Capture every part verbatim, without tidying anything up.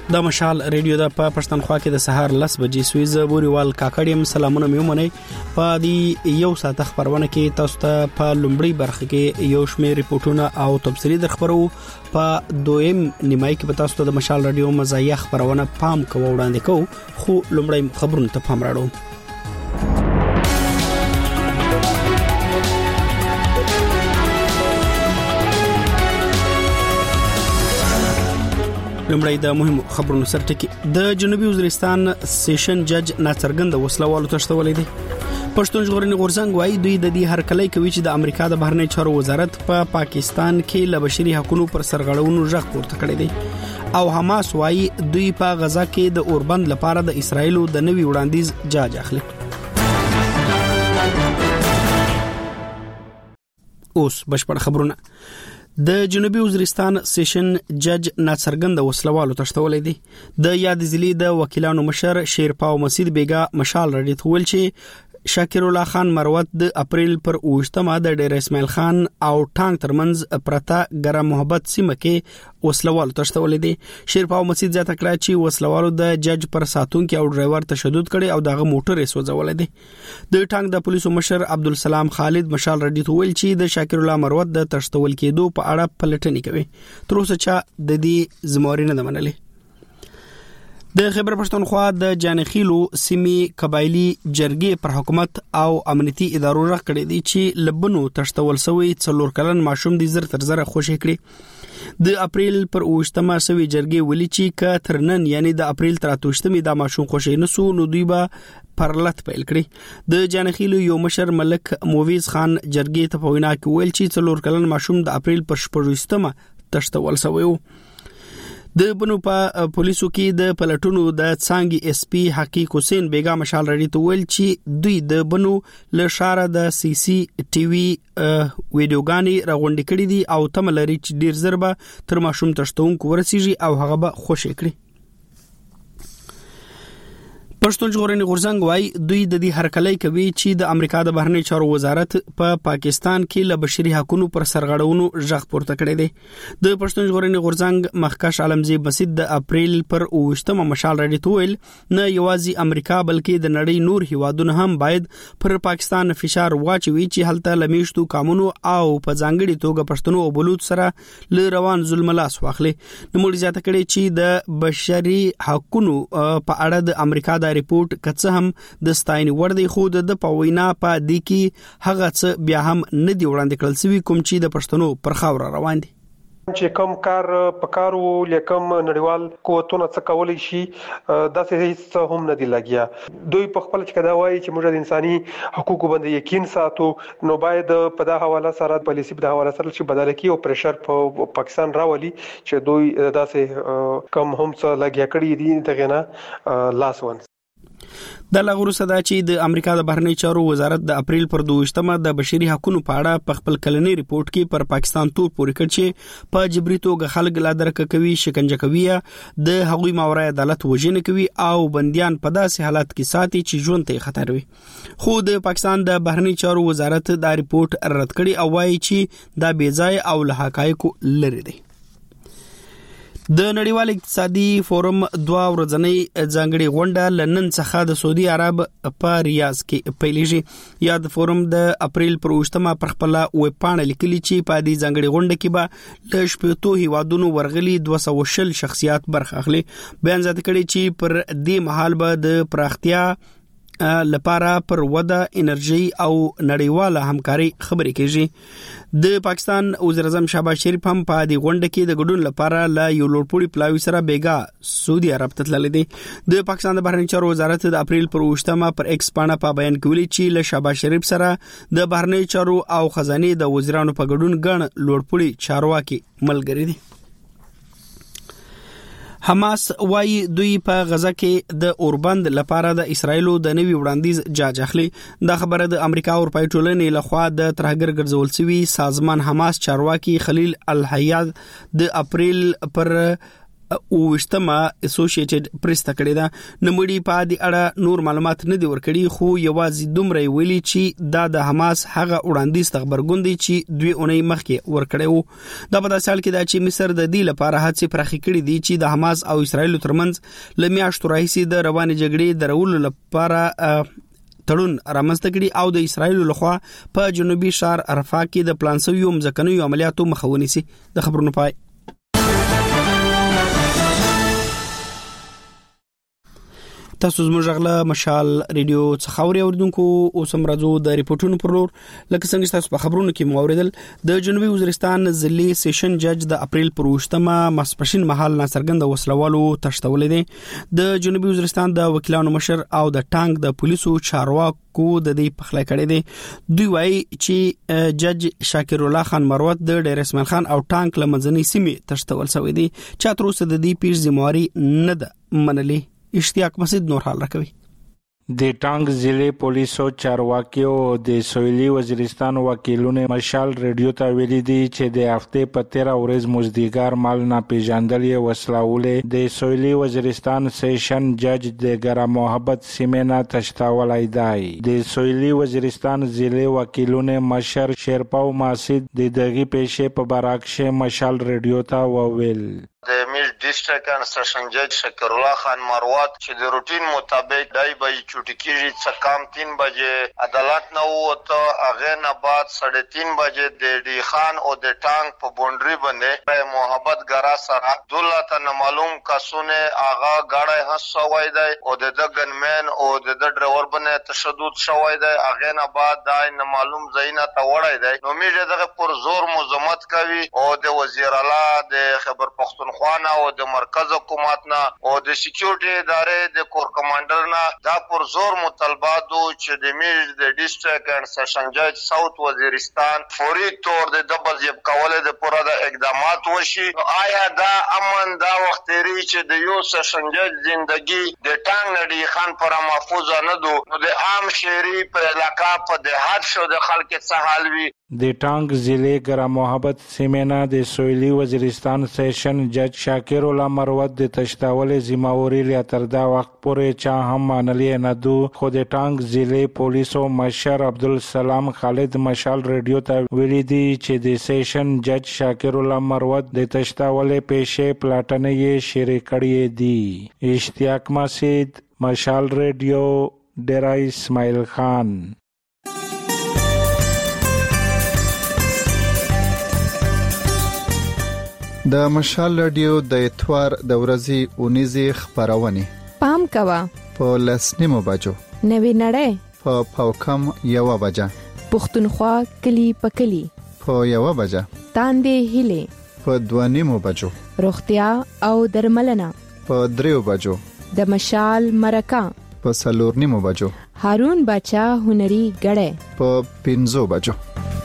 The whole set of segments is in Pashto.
د مشال ریډیو د په پښتونخوا کې د سهار لس بجې سویز بوريوال کاکړیم سلامونه میومنه په دې یو ساعت خبرونه کې تاسو ته په لومړی برخه کې یو شمېر ریپورتونه او تفصیلي درخبرو په دویم نیمای کې به تاسو ته د مشال ریډیو مزایخ خبرونه پام کوو وړاندې کوو خو لومړی خبرونه ته پام راړو. لمړی د مهم خبرونو سرټکی د جنوبي وزیرستان سیشن جج ناڅرګند وسلوالو تشتولې دي. پښتون ژغورنې غورځنګ وايي دوی د دې هرکلې کوي چې د امریکا د بهرنی چارو وزارت په پا پاکستان کې ل بشري حقوقو پر سرغړونو ژغ پورته کړی دی او حماس وايي دوی په غزا کې د اوربند لپاره د اسرایلو د نوي وړاندیز جاج اخلي. اوس بشپړ خبرونه. د جنوبي وزیرستان سیشن جج ناڅرګند وسلوالو تشتولې دي. د یاد ضلع د وکیلانو مشر شیرپاو مسید بیگا مشال رډیت ویل چې شاکر الله خان مروت د اپریل پر اوشتمه د ډیر اسماعیل خان او ټانک ترمنځ پرتا ګرم محبت سیمه کې وسلوالو تشتولې دي. شیرپاو مسید ځات کړه چې وسلوالو د جج پر ساتونکو او ډرایور تشدد کړي او دغه موټر یې سوځولې دي. د ټانک د پولیسو مشر عبدالسلام خالد مشال رډیت ویل چې د شاکر الله مروت د تشتول کېدو په اړه پلټنې کوي. تر اوسه چې د دې زمواري نه منلې. د خیبر پښتونخوا د جانخیلو سیمې قبایلی جرګې پر حکومت او امنیتي ادارو راغ کړي دي چې لبنو تشتول سوی څلور کلن ماشوم دي زر تر زر خوشی کړي. د اپریل پر اوشتمه سوی جرګې ولي چې ک ترنن یعنی د اپریل تر اتوشتمه د ماشوم خوشی نسو نو دوی به پرلط پیل کړي. د جانخیلو یو مشر ملک موویز خان جرګې ته په وینا کې ویل چې څلور کلن ماشوم د اپریل پر شپږمه تشتول سوی و. د بنو په پولیسو کې د پلټونو د څنګه اس پی حقیق حسین بیگا مشال رډی ته ویل چې دوی د بنو له شاره د سی سی ټي وي ویډیوګانی راغونډې کړې دي او تم لري چې ډیر ضربه تر ماشوم تشتونکو ورسیږي او هغه به خوشی کړي. پښتون ژغورنې غورځنګ وايي دوی د دې هرکلې کوي چې د امریکا د بهرنی چارو وزارت په پا پاکستان کې ل بشري حقوقو پر سرغړونو ژغ پورته کړی دی. د پښتون ژغورنې غورځنګ مخکښ عالمزی بسید د اپریل پر اوشتمه مشال رډی تویل نه یوازې امریکا بلکې د نړۍ نور هیوادونه هم باید پر پاکستان فشار واچوي چې هلته لمیشتو قانونو او په ځانګړي توګه پښتنو او بلوچ سره ل روان ظلم لاس واخلي. نو موږ زیاته کړي چې د بشري حقوقو په اړه د امریکا د ریپورت کڅ هم د ستاینې ور دی خو د پوینا په دې کې هغه څه بیا هم نه دی وړاندې کړل سوي کوم چې د پښتنو پر خاور روان دي. چې کوم کار پکارو لیکم نړیوال قوتونه څه کولای شي داسې هیڅ هم نه دی لګیا. دوی په خپل کې دا وایي چې موږ د انساني حقوقو باندې یقین ساتو نو باید په دا حواله سره پالیسي په حواله سره چې بدل کی او پریشر په پاکستان راولي چې دوی داسې کم هم څه لګیا کړی دي دغه نه لاس ون. د لغورو صدا چې د امریکا د بهرنی چارو وزارت د اپریل پر دوشتمه د بشري حقوقو په اړه په خپل کلنی ریپورت کې پر پاکستان تور پورې کړ چې په جبري توګه خلک لا درک کوي شکنجه کوي د هغوی ماورای عدالت وژنه کوي او بنديان په داسې حالت کې ساتي چې ژوند ته خطر وي. خو د پاکستان د بهرنی چارو وزارت دا ریپورت رد کړي او وايي چې دا بې ځای او له حقایقو لري دی. د نړیوال اقتصادي فورم دوه ورځنۍ ځانګړي غونډه لندن څخه د سعودي عرب په ریاض کې پیلېږي. یا د فورم د اپریل پر اوشتمه پر خپل ویب پاڼه لیکلي چې په دې ځانګړي غونډه کې به د شپږو هیوادونو ورغلي دوه سوه شل شخصیات برخه اخلي. بیان ذات کړي چې پر دې مهال به د پراختیا لپاره پر وده انرژي او نړیواله همکاري خبرې کیږي. د پاکستان وزیر اعظم شهباز شریف هم په دې غونډه کې د ګډون لپاره لا یو لوړپوړي پلاوی سره بیگا سعودي عرب ته تللی دی. د پاکستان د بهرنی چارو وزارت د اپریل پر اوشتمه پر ایکس پاڼه په بیان کې ویلي چې له شهباز شریف سره د بهرنی چارو او خزانه د وزیرانو په ګډون ګڼ لوړپوړي چارواکي ملګری دي. حماس وايي دوی په غزا کې د اوربند لپاره د اسرایلو د نوي وړاندیز جاج اخلي. دا خبره د امریکا او اروپای ټولنې لخوا د ترهګر ګرځول شوی سازمان حماس چارواکي خلیل الحیاد د اپریل پر اوشتما اسوسییټډ پریس ته کړی دا. نمړي په دې اړه نور معلومات نه دی ورکړي، خو یوازې دومره ویلي چې دا د حماس هغه وړاندیز خبرګون دی چې دوی اونۍ مخکې ورکړی وو. دا په داسې حال کې دا چې مصر د دې لپاره هڅې پراخې کړې دي چې د حماس او اسرایل ترمنځ ل میاشتو راهیسې د روانې جګړې درولو لپاره تړون رامنځته کړي او د اسرایل لخوا په جنوبي ښار رفح کې د پلان شویو مځکنیو عملیاتو مخه ونیسي. د خبرونو پای. تاسو زموږ غلا مشال ریډیو څخه اوري اوردونکو اوس هم راځو د ریپورتونو پر لور. لکه څنګه تاسو په خبرونو کې موریدل، د جنوبي وزیرستان ضلعي سیشن جج د اپریل پر وشتمه ماسپښین مهال ناڅرګند وسلوالو تشتولې دي. د جنوبي وزیرستان د وکیلانو مشر او د ټانک د پولیسو چارواکو د دې پخلی کړي دي. دوی وایي چې جج شاکر الله خان مروت د ډیر اسماعیل خان او ټانک لمنځنۍ سیمې تشتول شوی دي چې تر اوسه د دې پیښ ذمہواری نه ده منلې. اشتیاق مسجد نور حال راکوي. د ټانک ضلع پولیسو چارواکیو د سویلي وزیرستان وکیلونو مشال ریډیو ته ویلي دي چې د هفته په تیره ورځ مزدیګار مال نه پیژندلې وسلهولې د سویلي وزیرستان سیشن جج د ګرا محبت سیمه تشتاولای دی. د سویلي وزیرستان ضلع وکیلونو مشر شیرپاو ماسید د دغه پیښې په برعکس مشال ریډیو ته وویل. د میل ډیسټریکټ ان سیشن جج شکر الله خان مروت چې د روټین مطابق دای به چوټی کیږي څه کام تین بجې عدالت نه وته، هغه نه بعد ساڑھے تین بجې د ډی خان او د ټانک په بونډري باندې په محبت ګرا سره دوله ته معلوم کسونه هغه غاړه حسوي دی او د ګنمن او د ډرایور باندې تشدد شوی دی. هغه نه بعد دای نه معلوم زینا ته وړای دی. نو میډیا دغه پر زور مزمت کوي او د وزیر اعلی د خبر پختون خوانه او د مرکز حکومت نه او د سکیورټي ادارې د کور کمانډر نه دا پر زور مطالبات چې د میل د ډیسټریکټ ان سیشن جج ساوث وزیرستان فوري تور د دبل جب کوله د پوره د اقدامات وشي. آیا دا امن دا وخت لري چې د یو سیشن جج ژوندۍ د ټانګ نډي خان پر محفوظ نه دو نو د عام شهري په علاقہ په دهات شو د خلک څه حال وي. د ټانک ضلع ګرا محبت سیمه د سویلي وزیرستان سیشن جج شاکر الله مروت د تشتاولې ذمہواری ل تر دا وخت پورې چا هم منلې نه دو. خو د ټانک ضلع پولیسو مشر عبدالسلام خالد مشال ریډیو ته ویلي دي چې د سیشن جج شاکر الله مروت د تشتاولې پیښې پلاټنې یې شریک کړې دي. اشتیاق مسجد مشال ریډیو ډیرا اسماعیل خان. د مشال رادیو د اتوار د ورځې اونیزي خبرونه پام کوا په لسنیمو بجو نوی نړۍ په پاوکم یو بجه پښتونخوا کلی پکلی په یو بجه تاندې هله په دوانیمو بجو روغتیا او درملنه په دریو بجو د مشال مرکه په سلورنیمو بجو هارون بچا هنري غړې په پنځو بجو.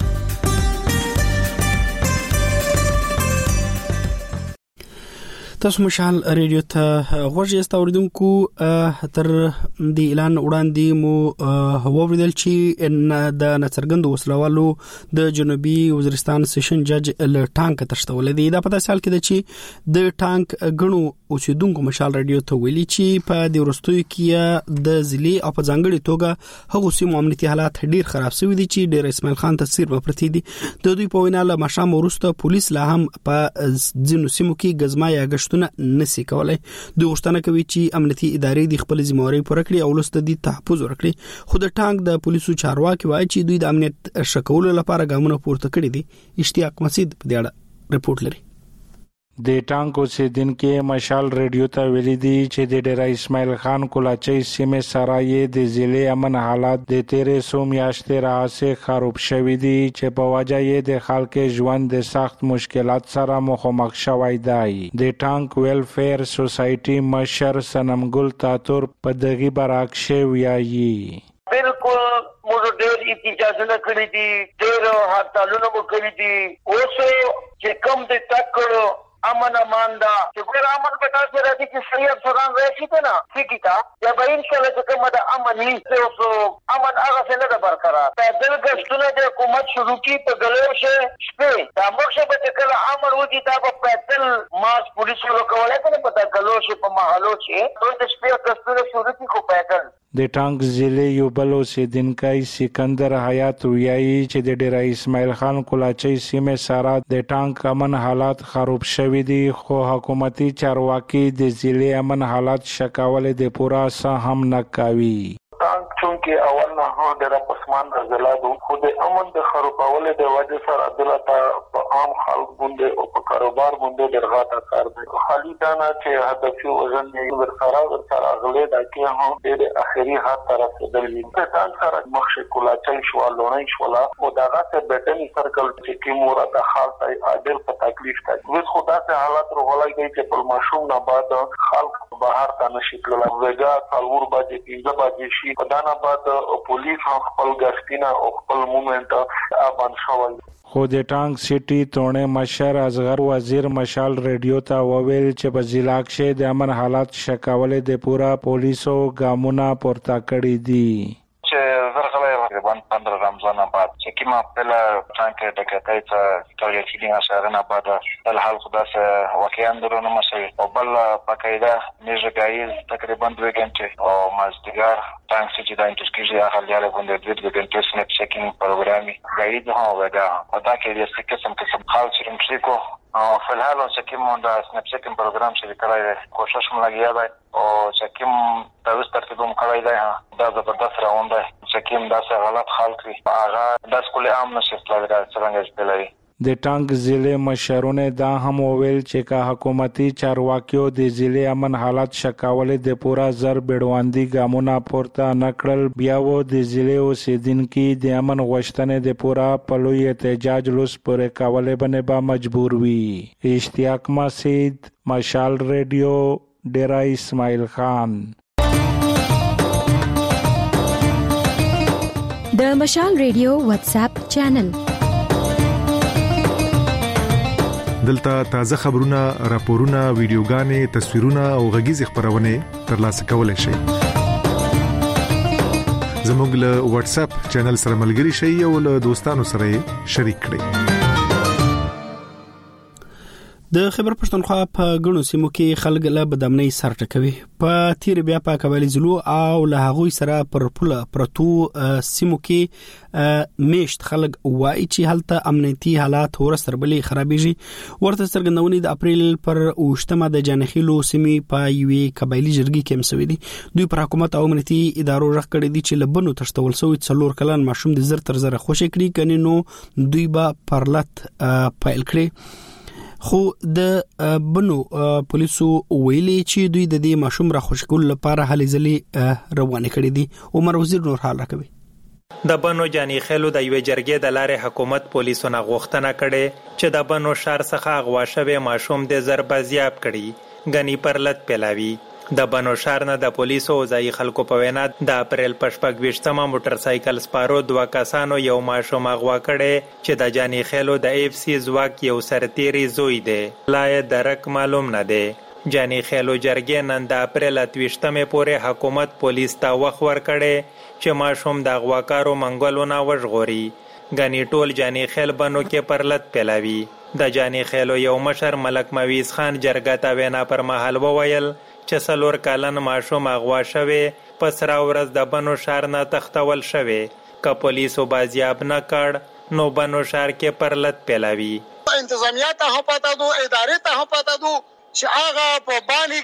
تاسو مشال ریډیو ته غوږی استوریدونکو تر د اعلان وړاندې مو وویل چې د نڅرګند وسلوالو د جنوبي وزیرستان سیشن جج ل ټانک تشتولې دی. دا په تاسو حال کې د چې د ټانک غنو اوسیدونکو مشال ریډیو ته ویلي چې په د ورستوي کې د ضلع او په ځانګړي توګه هغه سیمو امنیتي حالات ډیر خراب شوي دي چې ډیر اسماعیل خان تصویر په پرتی دي. د دوی په وینا له مشام ورسته پولیس لا هم په ځینو سیمو کې غزما یا غشت نسی کولای. دوی غوښتنه کوي چې امنیتي ادارې د خپل ذمہواری پوره کړي او لست دي تحفظ ورکړي. خو د ټانک د پولیسو چارواکي وایي چې دوی د امنیت شکولو لپاره ګامونه پورته کړي دي. اشتیاق مسجد په دې اړه رپورت لري. د ټانک اوسیدونکو مشال ریډیو ته ویلي دي چې د ډیر اسماعیل خان کولاچي سیمه سره یې د ضلع امن حالات د تیرې سو میاشتې راځي خراب شوي دي چې په وجه یې د خلکو ژوند د سخت مشکلات سره مخامخ شوی دی. د ټانک ویلفیر سوسایټي مشر سنمګل تاتور په دغه برعکس ویایي. بالکل موږ ډېر احتجاجونه کړی دي، ډېر هړتالونه مو کړی دي. اوس چې کوم د تکړه امن امان دا چې ګور امن په تاسو راځي چې صحیح افسران راشي ته نه ټیکټا یا به ان شاء الله چې کومه د امن نه اوس امن هغه څنګه د برقرار دا دل غشتونه د حکومت شروع کی په ګلو شه شپه دا موږ به کله امن ودی دا په پاتل ماس پولیسو کولای کنه په دا ګلو شه په محلو چې ټول د شپه کستونه شروع کی کو پاتل د ټانک ضلع یو بل اوسیدونکی سکندر حیات ویایي چې د ډیر اسماعیل خان کولاچي سیمه سره د ټانک امن حالات خراب شوي دي خو حکومتي چارواکي د ضلع امن حالات شکاول د پورا سه هم نه کوي. ټانک چونکه اول نه هو د پسمان غزلادو خو د امن د خرابولو د وجه سره دلته په عام خلک باندې او په کاروبار باندې درغاته کار دی. خالي دا نه چې هدف یو ځل یې ورسره ورسره غلې دا کې هم د اخري حد طرف درلي. په ټانک سره مخشه کولاچي شو لونای شو لا او داغه ته بټنی سرکل چې کی مورا د خاصه عادل په تکلیف ته وس خدا ته حالات رغولای دی چې په ماشوم نه بعد خلک بهر ته نشي تللی. وګا څلور باندې پنځه باندې شي په دانه بعد پولیس هم خپل غشتینه او خپل مومنټ ابان شوی. خو د ټانک سیټي تونه مشر اصغر وزیر مشال ریډیو ته وویل چې په ضلع کې د امن حالات شکاول د پورا پولیسو ګامونه پورته کړی دي. تقریبا پندرہ رمضان بعد چې کیما پهلا ټانک د کتای ته ټول یې فیلینګ اشاره بعد الحال خدا سه واقعا درونه مسوي او بل پکایدا میژګایز تقریبا دوه غنټه او مازدیګر ټانک چې دا انټرکیږي هغه لاره باندې دوه غنټه سنپ چیکینګ پروګرامي غایید هو ودا او دا کې د سکه قسم خال چې مشکو او فلحال چې کوم دا سنپ چیکینګ پروګرام چې کړای کوشش مو لګیا دی او چې کوم تاسو ترتیبوم کړای دی دا زبردست راوند دی چې کوم دا څه غلط خلک وي هغه د سکول عام نشي تللی څنګه چې تللی. د ټانک ضلع مشرونه دا هم وویل چې کا حکومتي چارواکیو د ضلع امن حالات شکاول د پورا زر بیړواندی ګامونه پورته نکړل بیا و د ضلع اوسیدونکو د امن غوښتنې د پورا پلوي احتجاج لوس پورې کولې باندې با مجبور وي. اشتیاق مسعود مشال ریډیو ډیرا اسماعیل خان. د مشال ریډیو واتس اپ چینل دلته تازه خبرونه، راپورونه، ویډیوګانې، تصویرونه او غږیز خبرونه ترلاسه کولای شئ. زموږ له واتس اپ چینل سره ملګري شئ او له دوستانو سره شریک کړئ. د خبر پښتونخوا په غنو سیمو کې خلک له بدامنۍ سر ټکوي. په تیر بیا په قبایلی زلو او له هغوی سره پر پوله پرتو سیمو کې میشت خلک وایي چې هلته امنیتي حالات ورستربلې خرابېږي. ورته څرګندونې د اپریل پر اوشتمه د جانخیلو سیمې په یوې قبایلی جرګې کې مسوي دي. دوی پر حکومت او امنیتي ادارو رغ کړی دي چې لبنو تشتول سوی څلور کلن ماشوم د زر تر زر خوشی کړي کني نو دوی به پرلط پایل کړي. خو د بنو پولیسو ویلي چې دوی د دې ماشوم را خوشکول لپاره هلې ځلې روانه کړې دي. عمر وزیر نور حال راکوي. د بنو جانی خېلو د یوې جرګې د لارې حکومت پولیسو نه غوښتنه کړې چې د بنو شهر څخه اغوا شوی ماشوم د زر بازیاب کړي غنی پرلط پیلاوي. د بنو شهر نه د پولیسو او ځای خلکو په وینا د اپریل په شپږ ویشتمه موټر سایکل سپارو دوه کسانو یو ماشوم اغوا کړي چې د جانی خېلو د اف سی ځواک یو سرتیری زوی دی. لا یې درک معلوم نه دی. جانی خېلو جرګې نن د اپریل اتویشتمه پورې حکومت پولیس ته وخت ورکړي چې ماشوم د اغواکارو منګولونه وژغوري. غنی ټول جانی خېل بنو کې پرلط پیلاوي. د جانی خېلو یو مشر ملک مویز خان جرګه ته وینا پر مهال وویل چې څلور کلن ماشوم اغوا شوی پس را ورځ د بنو شهر نه تختول شوی. که پولیسو بازیاب نه کړ نو بنو شهر کې پرلط پیلاوي. انتظامیه ته هم پاته دو، ادارې ته هم پاته دو چې هغه په بانی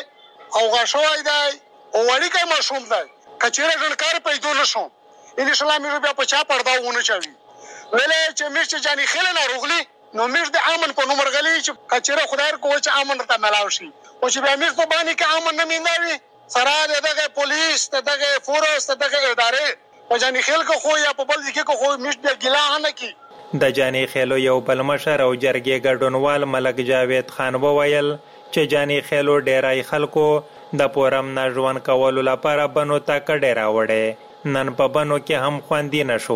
کې اوغا شوی دی او وړي کې ماشوم دی. کچېره ژوندکار پیدا نشو ان شاء الله مې بیا په چا پردا ونه چوي ویلې چې مشت جانی خېل نه روغلي نو مش د امن په نومر غلي چې کچېره خدای کو چې امن ته ملاو شي او چې بیا مش په باندې کې امن نه میندوي سره دغه پولیس دغه فورس دغه ادارې په جانی خېل کو خو یا په بل ځکه کو خو مش د ګلا نه کی. د جانی خېلو یو بل مشر او جرګې ګډونوال ملک جاوید خان وویل چې جانی خېلو ډیرای خلکو د پورم نه ژوند کولو لپاره بنو ته کډه راوړې. نن په بنو کې هم خوندې نشول.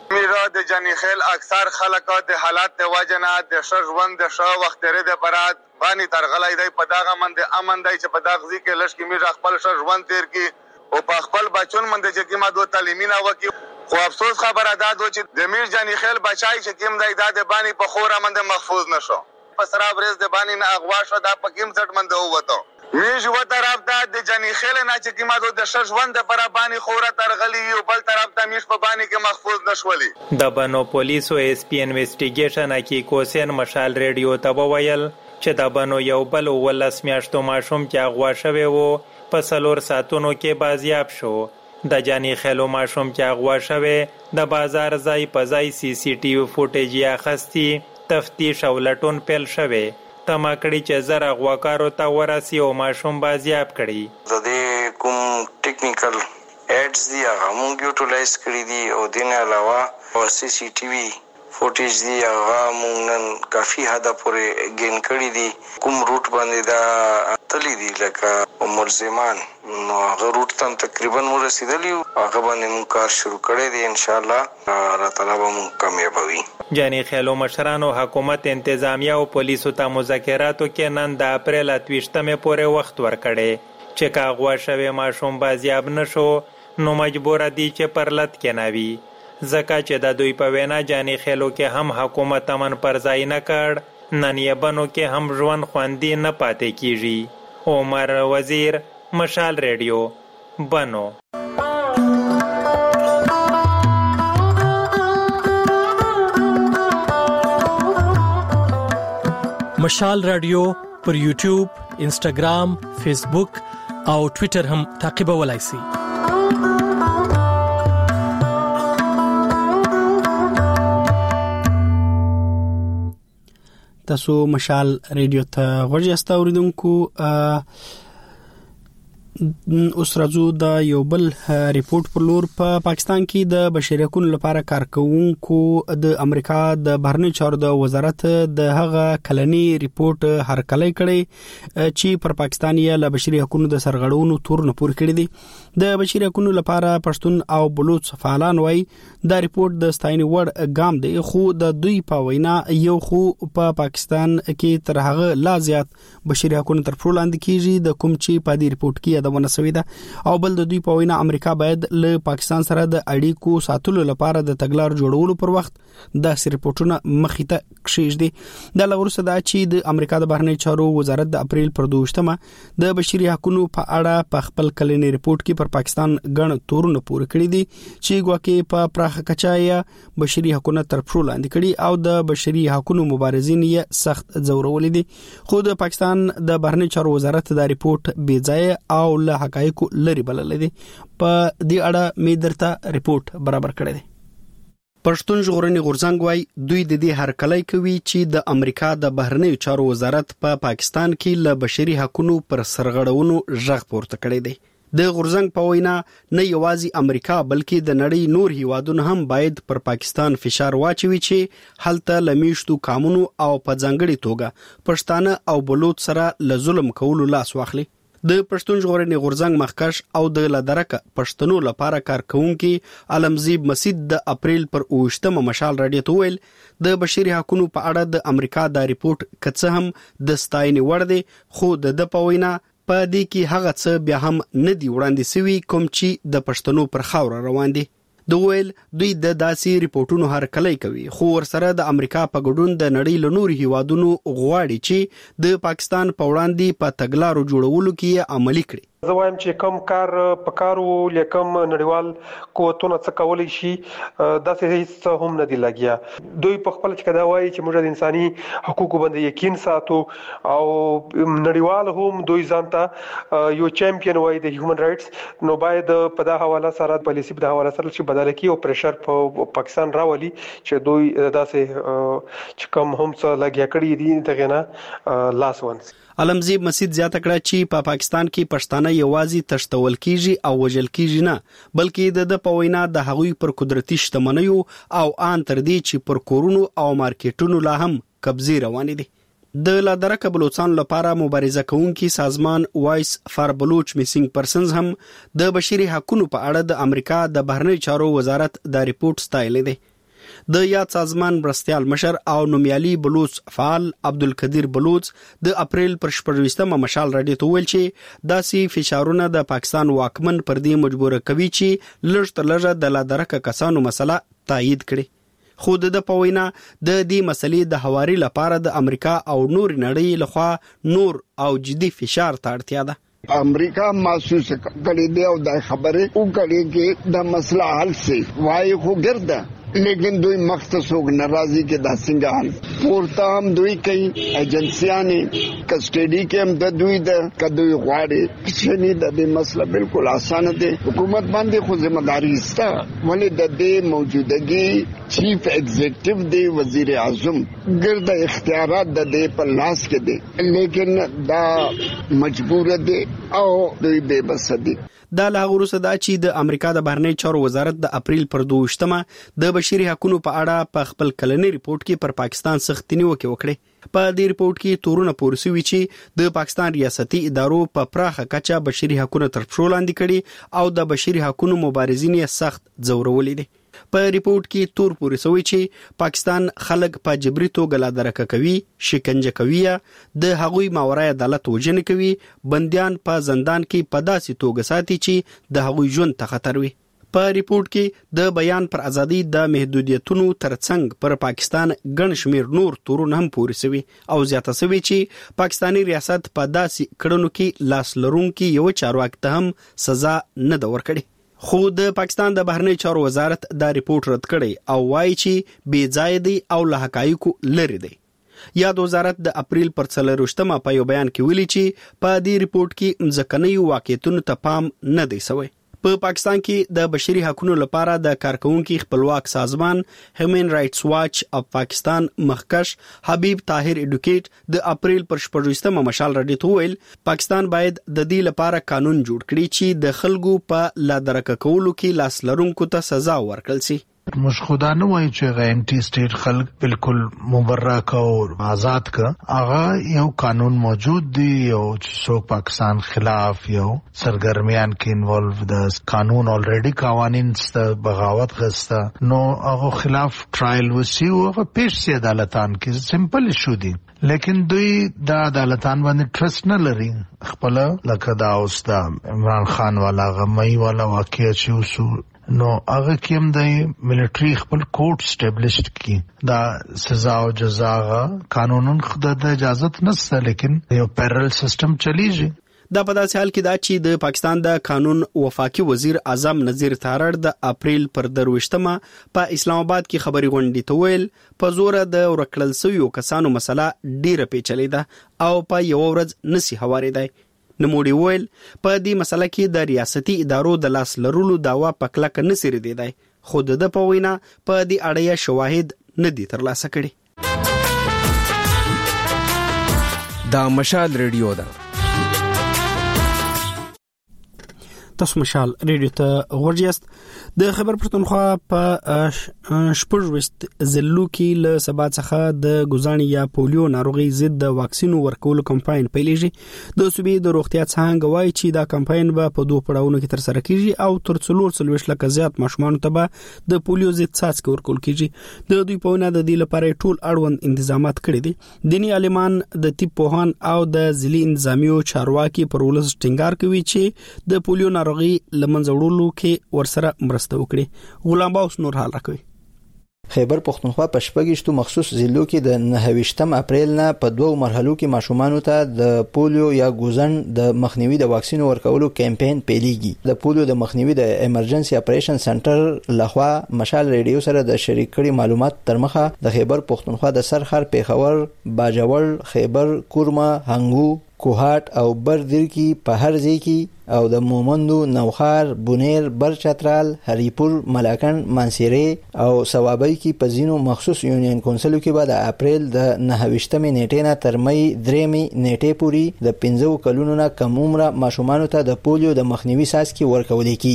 میرا د جانی خیل اکثر خلک د حالات د وجنه د شژوند د شو وخت لري د برات باندې ترغلای دی په داغه من د امن دی چې په داغه ځی کې لښ کې میرا خپل شژوند تیر کی او په خپل بچون من د چې ما دوه تعلیمینا وکي خو افسوس خبره ده چې د میر جانی خیل بچای چې کیم دی د باندې په خوره من د محفوظ نشو په سراب ریز د باندې نه اغوا شو د پکیم څټ من د وته میش و طرف ته د جانی خیل نه چې کیما د شژوند پر باندې خوره ترغلی او بل طرف ته میش په باندې کې محفوظ نشولي د بنو پولیسو اس پی انویسټیګیشن کی کوسین مشال ریډیو ته ویل چې د بنو یو بل ولس میاشتو ماشوم چې اغوا شوی وو په سلور ساتونو کې بازیاب شو د جانی خیلو ماشوم چې اغوا شوی د بازار ځای په ځای سی سی ټي وي فوټیج یې اخستی تفتیش او لټون پیل شوی تما کړي چې زر غواکارو ته ورسی او ماشوم بازیاب کړي د دې کوم ټیکنیکل ایډز دی هغه موږ یوټیلایز کړی دي او دین علاوه سی سی ټي وي فوټیج دی هغه موږ نن کافي حد پورې ګین کړی دي کوم روټ باندې دا تللی دي لکه ملزمان نو هغه روټ ته تقریبا ورسېدلی هغه باندې موږ کار شروع کړی دی ان شاء الله الله تعالی به موږ کامیابوي جانی خیلو مشرانو حکومت انتظامیه او پولیسو ته مذاکراتو کې نن د اپریل اتویشتمې پورې وخت ورکړی چې که اغوا شوی ماشوم بازیاب نشو نو مجبور دي چې پر لت کېنوي ځکه چې د دوی په وینا جانی خیلو کې هم حکومت امن پر ځای نه کړ نن یې بنو کې هم ژوند خوندي نه پاتې کیږي عمر وزیر مشال ریډیو بنو مشال رادیو پر یوټیوب، انسټاګرام، فیسبوک او ټوئیټر هم تعقیبولای شئ. تاسو مشال ریډیو ته غوږی استا اوریدونکو. اوس راځو د یو بل ریپورت پر لور. په پاکستان کې د بشري حقوقو لپاره کارکونکو د امریکا د بهرنی چارو د وزارت د هغه کلنی ریپورت هرکلی کړي چې پر پاکستان یې له بشري حقوقو د سرغړونو تور نه پور کړی دي. د بشري حقوقو لپاره پښتون او بلوچ فعالان وایي دا ریپورت د ستاینې وړ ګام دی، خو د دوی په وینا یو خو په پاکستان کې تر هغه لا زیات بشري حقوقو تر پرو لاندې کیږي د کوم چې په دې ریپورت کې د ونسوي ده، او بل د دوی په وینا امریکا باید له پاکستان سره د اړیکو ساتلو لپاره د تګلار جوړولو پر وخت د ریپورتونو مخې ته کښېږدي. د لورسه دا چې د امریکا د بهرنی چارو وزارت د اپریل پر دوشتمه د بشري حقوقو په اړه په خپل کلنی ریپورت کې پر پاکستان غن تورونه پوره کړی دي چې ګواکې په پراخه کچایا بشري حقوقو تر پرو لاندې کړي او د بشري حقوقو مبارزین یې سخت ځورولې دي. خو د پاکستان د بهرنی چارو وزارت دا ریپورت بې ځای او له حقایقو لري بلل دي. په دې اړه مې درته ریپورت برابر کړی دی. پښتون ژغورنې غورځنګ وايي دوی د دې هرکلی کوي چې د امریکا د بهرنی چارو وزارت په پا پاکستان کې له بشري حقوقو پر سرغړونو ژغ پورته کړی دی. د غورځنګ په وینا نه یوازې امریکا بلکې د نړۍ نور هیوادونه هم باید پر پاکستان فشار واچوي چې هلته لمیشتو قانونو او په ځانګړي توګه پښتانه او بلوچ سره له ظلم کولو لاس واخلي. د پښتون ژغورنې غورځنګ مخکښ او د لدرکه پښتنو لپاره کارکونکي علمزیب مسید د اپریل پر اوشتمه مشال راډیو ته ویل د بشري حقوقو په اړه د امریکا دا ریپورت کڅه هم د ستاینې وړ دی، خو د د پوینا په دې کې هغه څه بیا هم نه دی وړاندې سوي کوم چې د پښتنو پر خاور روان دي. د ویل دوی د داسې ریپورتونو هرکلی کوي، خو ورسره د امریکا په ګډون د نړۍ له نور هیوادونو غواړي چې د پاکستان په وړاندې په تګلارو جوړولو کې عملي کړي. زه وایم چې کوم کار په کارو لیکم نړیوال قوتونه څه کولای شي داسې هیڅ هم نه دی لګیا. دوی په خپل چې دا وایي چې موږ د انساني حقوقو باندې یقین ساتو او نړیوال هم دوی ځانته یو چمپیون وایي د هیومن رائټس، نو باید په دا حواله سره پالیسی په حواله سره چې بدل کی او پریشر په پاکستان راولي چې دوی داسې چې کوم هم څه لګیا کړی دي دغه نه لاس ونس. علمزیب مسید زیاته کړه چې په پا پاکستان کې پښتانه یوازې تشتول کیږي او وجل کیږي نه، بلکې د د پوینا د هغوی پر قدرتي شتمنیو او ان تر دې چې پر کورونو او مارکیټونو لا هم قبضه روان دي. د لادرکه بلوچستان لپاره مبارزه کوونکی سازمان وایس فار بلوچ میسینګ پرسنز هم د بشري حقوقو په اړه د امریکا د بهرنی چارو وزارت دا ریپورت ستایلی دی. د یاد سازمان مرستیال مشر او نومیالي بلوچ فعال عبدالقدیر بلوچ د اپریل پر شپږویشتمه مشال راډیو ته ویل چې داسې فشارونه د پاکستان واکمن پر دې مجبور کوي چې لږ تر لږه د لا درکه کسانو مسله تایید کړي. خو د په وینا د دې مسلې د هواري لپاره د امریکا او نور نړۍ لخوا نور او جدي فشار ته اړتیا ده. امریکا محسوس کړي دی او د خبره وکړي چې د مسله حل شي وای خو ګرځي لیکن دوی مختصوق ناراضی کے دا څنګه حل پورته هم دوی کوي ایجنسیانه کسټډي کې هم د دوی د کدوې غواړي چې نه د دې مسله بالکل آسان ده. حکومت باندې خو ځمہ داری ستا ولې د دې موجودګي چیف ایگزیکټیو دی وزیر اعظم ګرد اختیارات د دې په لاس کې دي لیکن دا مجبور دي او دوی بے بس دي. دا لا وروسته دا چې د امریکا د بهرنی چارو وزارت د اپریل پر دوشتمه د بشري حقوقو په اړه په خپل کلنی ریپورت کې پر پاکستان سخت نیوکه وکړه. په دې ریپورت کې تورونه پورسوي چې د پاکستان ریاستي ادارو په پراخه کچه بشري حقوقو تر پښو لاندې کړي او د بشري حقوقو مبارزین یې سخت ځورولې دي. په ریپورت کې تور پورسوي چې پاکستان خلک په جبري توګه لا درکه کوي، شکنجه کوي، د هغوی ماورای عدالت وژنه کوي، بنديان په زندان کې په داسې توګه ساتي چې د هغوی ژوند ته خطر وي. په ریپورت کې د بیان پر ازادي د محدودیتونو ترڅنګ پر پاکستان ګڼ شمیر نور تورونه هم پورسوي او زیاته سوي چې پاکستانی ریاست په داسې کړنو کې لاس لرونکي یو چارواکي ته هم سزا نه ده ورکړي. خو د پاکستان د بهرنی چارو وزارت دا ریپورت رد کړي او وایي چې بې ځای دی او له حقایقو لري دی. یاد وزارت د اپریل پر څلرویشتمه په یو بیان کې ویلي چې په دې ریپورت کې مځکنیو واقعیتونو ته پام نه دی شوی. په پاکستان کې د بشري حقوقو لپاره د کارکونکو خپلواک سازمان هیومن رائټس واچ اف پاکستان مخکش حبیب طاهر اډوکیټ د اپریل پر شپږویشتمه مشال راډیو ته ویل پاکستان باید د دې لپاره قانون جوړ کړي چې د خلکو په لا درکه کولو کې لاس لرونکو ته سزا ورکړل شي. مش خدا نه وای چې غا انټي سټیټ خلک بالکل مبرک او آزاد کا هغه یو قانون موجود دی او چې پاکستان خلاف یو سرګرمیان کې انوالو د قانون الریډي قوانین ست بغاوت غستا نو هغه خلاف ټرایل وسی او پیش سي عدالتان کې سمپل شو دي لیکن دوی د عدالتان باندې ټرست نه لري. خپل لکه دا اوس د عمران خان والا غمي والا واقعي چې وسو نو هغه کوم د ملټری خپل کوډ سټابلیشډ کی دا سزا او جزا قانونن خدای د اجازه نشته لیکن یو پیرل سیستم چلیږي. دا په داسې حال کې دا چې د پاکستان د قانون وفاقي وزیر اعظم نذیر تارړ د اپریل پر درويشتمه په اسلام آباد کې خبري غونډې ته ویل په زور د ورکړل شویو کسانو مسله ډیره پیچلې ده او په یو ورځ نسی هواري دی. نموړي ویل په دې مسله کې د ریاستي ادارو د لاس لرلو داوا پکلک نه سری دی خو د په وینا په دې اړه شواهد نه دي ترلاسه کړي. دا مشال ریډیو ده. تاسو مشال ریډیو ته ورجست د خبر پښتونخوا په شپږوست ضلعو کې له سبا څخه د ګوزاني یا پولیو ناروغي ضد د واکسینو ورکولو کمپاین پیلېږي. د صوبې د روغتیا څنګه وایي چې دا کمپاین به په دوه پړاوونو کې تر سره کیږي او تر څلور څلوېښت لکه زیات ماشومان ته به د پولیو ضد څاڅکي ورکول کیږي. د دوی په وینا د دې لپاره ټول اړوند تنظیمات کړي دي. دینی عالمان د طب پوهان او د ضلعي انتظامیو چارواکي پر ولس ټینګار کوي چې د پولیو ناروغي لمنځه وړلو کې ورسره مرسته وکړي. غلام باوس نور حال راکوي. خیبر پښتونخوا په شپږشتو مخصوص ضلعو کې د نهه اپریل نه په دوو مرحلو کې ماشومان ته د پولیو یا ګوزن د مخنیوي د واکسین ورکولو کمپاین پیلېږي. د پولیو د مخنیوي د ایمرجنسي اپریشن سنټر لخوا مشال ریډیو سره د شریک کړي معلومات تر مخه د خیبر پښتونخوا د سرخر پیښور باجوړ خیبر کورما هنګو کوهات او بردیر کې په هر ځای کې او د مومندو نوخار بونیر برچترال هریپور ملاکن منصیری او ثوابی کې په ځینو مخصوص یونین کونسلو کې به د اپریل د نهه نیټې نه تر مې درېمې نیټې پورې د پنځو کلونو نه کم عمره ماشومان ته د پولیو د مخنیوي څاڅکي ورکول کیږي.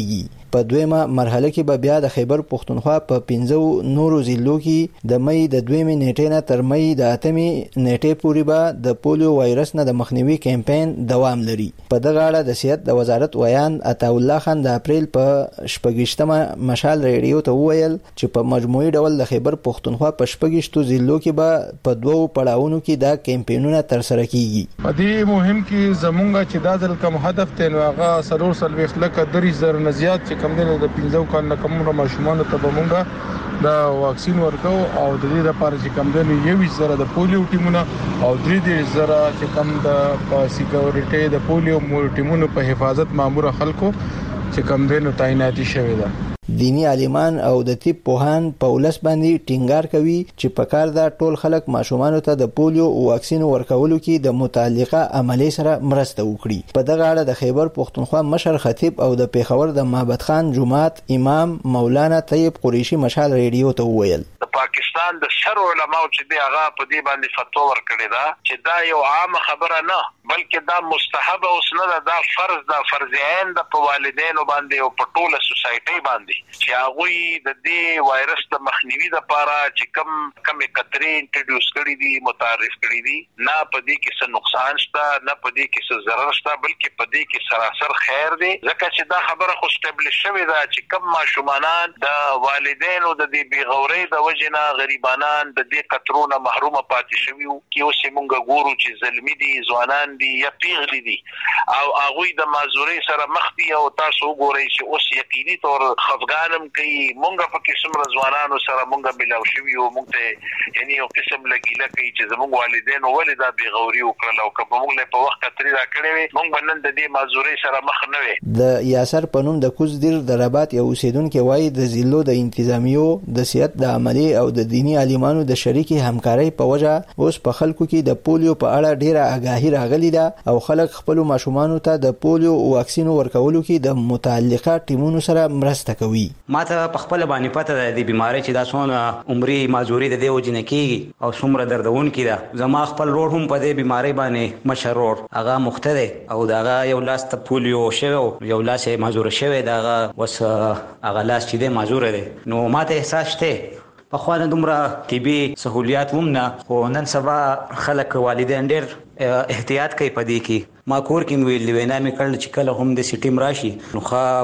په دویمه مرحله کې به بیا د خیبر پښتونخوا په پنځو نورو ضلعو کې د مې د دویمې نیټې نه تر مې د اتمې نیټې پورې به د پولیو وایرس نه د مخنیوي کمپاین دوام لري. په دغه اړه د صحت د وزارت ویان عطا الله خان د اپریل په شپږشتمه مشال ریډیو ته وویل چې په مجموعي ډول د خیبر پښتونخوا په شپږشتو ضلعو کې به په دوو پړاوونو کې دا کمپاینونه ترسره کیږي. په دې مهم کې زمونږ چې دا ځل کوم هدف ته نو هغه سلور سلويخ لکه درې زره نه زیات چې کم دي د پنځو کال نه کم ماشومان ته به مونږه دا واکسین ورکو او د دې لپاره چې کم دي یو زره د پولیو ټیمونه او درې زره چې کم د سکیورټي د پولیو ټیمونو په حفاظت مامور خلکو چې کم دي نو تعیناتي شوی ده. دینی عالمان او د طب پوهان په ولس باندې ټینګار کوي چې په کار دا ټول خلک ماشومانو ته د پولیو واکسین ورکولو کې د متعلقه عملي سره مرسته وکړي. په دغه اړه د خیبر پښتونخوا مشر خطیب او د پیښور د معبد خان جماعت امام مولانا طیب قریشي مشال ریډیو ته وویل د پاکستان د شر علماء چې دی هغه په دې باندې فتوا ورکړې ده چې دا یو عام خبره نه بلکې دا مستحب او سنت دا فرض دا فرض عین د والدینو باندې او په ټوله سوسایټي باندې چې هغه د دې وایرس د مخنیوي لپاره چې کم کم کترې انټروډیوس کړې دي متعارف کړې دي نه په دې کې څه نقصان شته نه په دې کې څه ضرر شته بلکې په دې کې سراسر خیر دی ځکه چې دا خبره خو اسټابلیش شوې ده چې کم ماشومان د والدینو د دې بیغوري د وجنه غریبانان د دې قطرونه محروم پاتې شوي کې اوس موږ ګورو چې ظلمي دي ځوانان دي یا پیغلي دي او هغه د معذوري سره مخ دي او تاسو وګورئ چې اوس یقیني تور خفګانم کوي مونږ په قسم رضوانانو سره مونږ ملاو شوي او مونږ ته یعنی یو قسم لګیله کوي چې زموږ والدین ولې دا بیغوري وکړل او که مونږ له په وخت کتري را کړې وي مونږ بنن د دې معذوري سره مخ نه وي. د یاسر پنوم د کوزدیر د رباط یو اوسیدونکو وایي د ضلعو د انتظامیو د سیاست د عملی او د دینی عالمانو د شریکي همکارۍ په وجه اوس په خلکو کې د پولیو په اړه ډیره آگاهی راغلی ده او خلک خپل ماشومانو ته د پولیو واکسین ورکولو کې د متعلقه ټیمونو سره مرسته کوي. ماته په خپل باندې پته ده د بیماری چې دا څونه عمري معذوري د دې وجنه کیږي او څومره دردون کیده زما خپل روړ هم په دې بیماری باندې مشرور هغه مختده او داغه یو لاس ته پولیو شوی یو لاس یې معذور شوی داغه وس هغه لاس چې د معذور دی نو ماته احساس شته په خو نه دومره طبي سہولیات هم نه خو نن سبا خلک والدین ډېر احتیاط کوي په دې کې ما کور کې ویل دی وینا مې کړل چې کله هم د سټیم راشي نو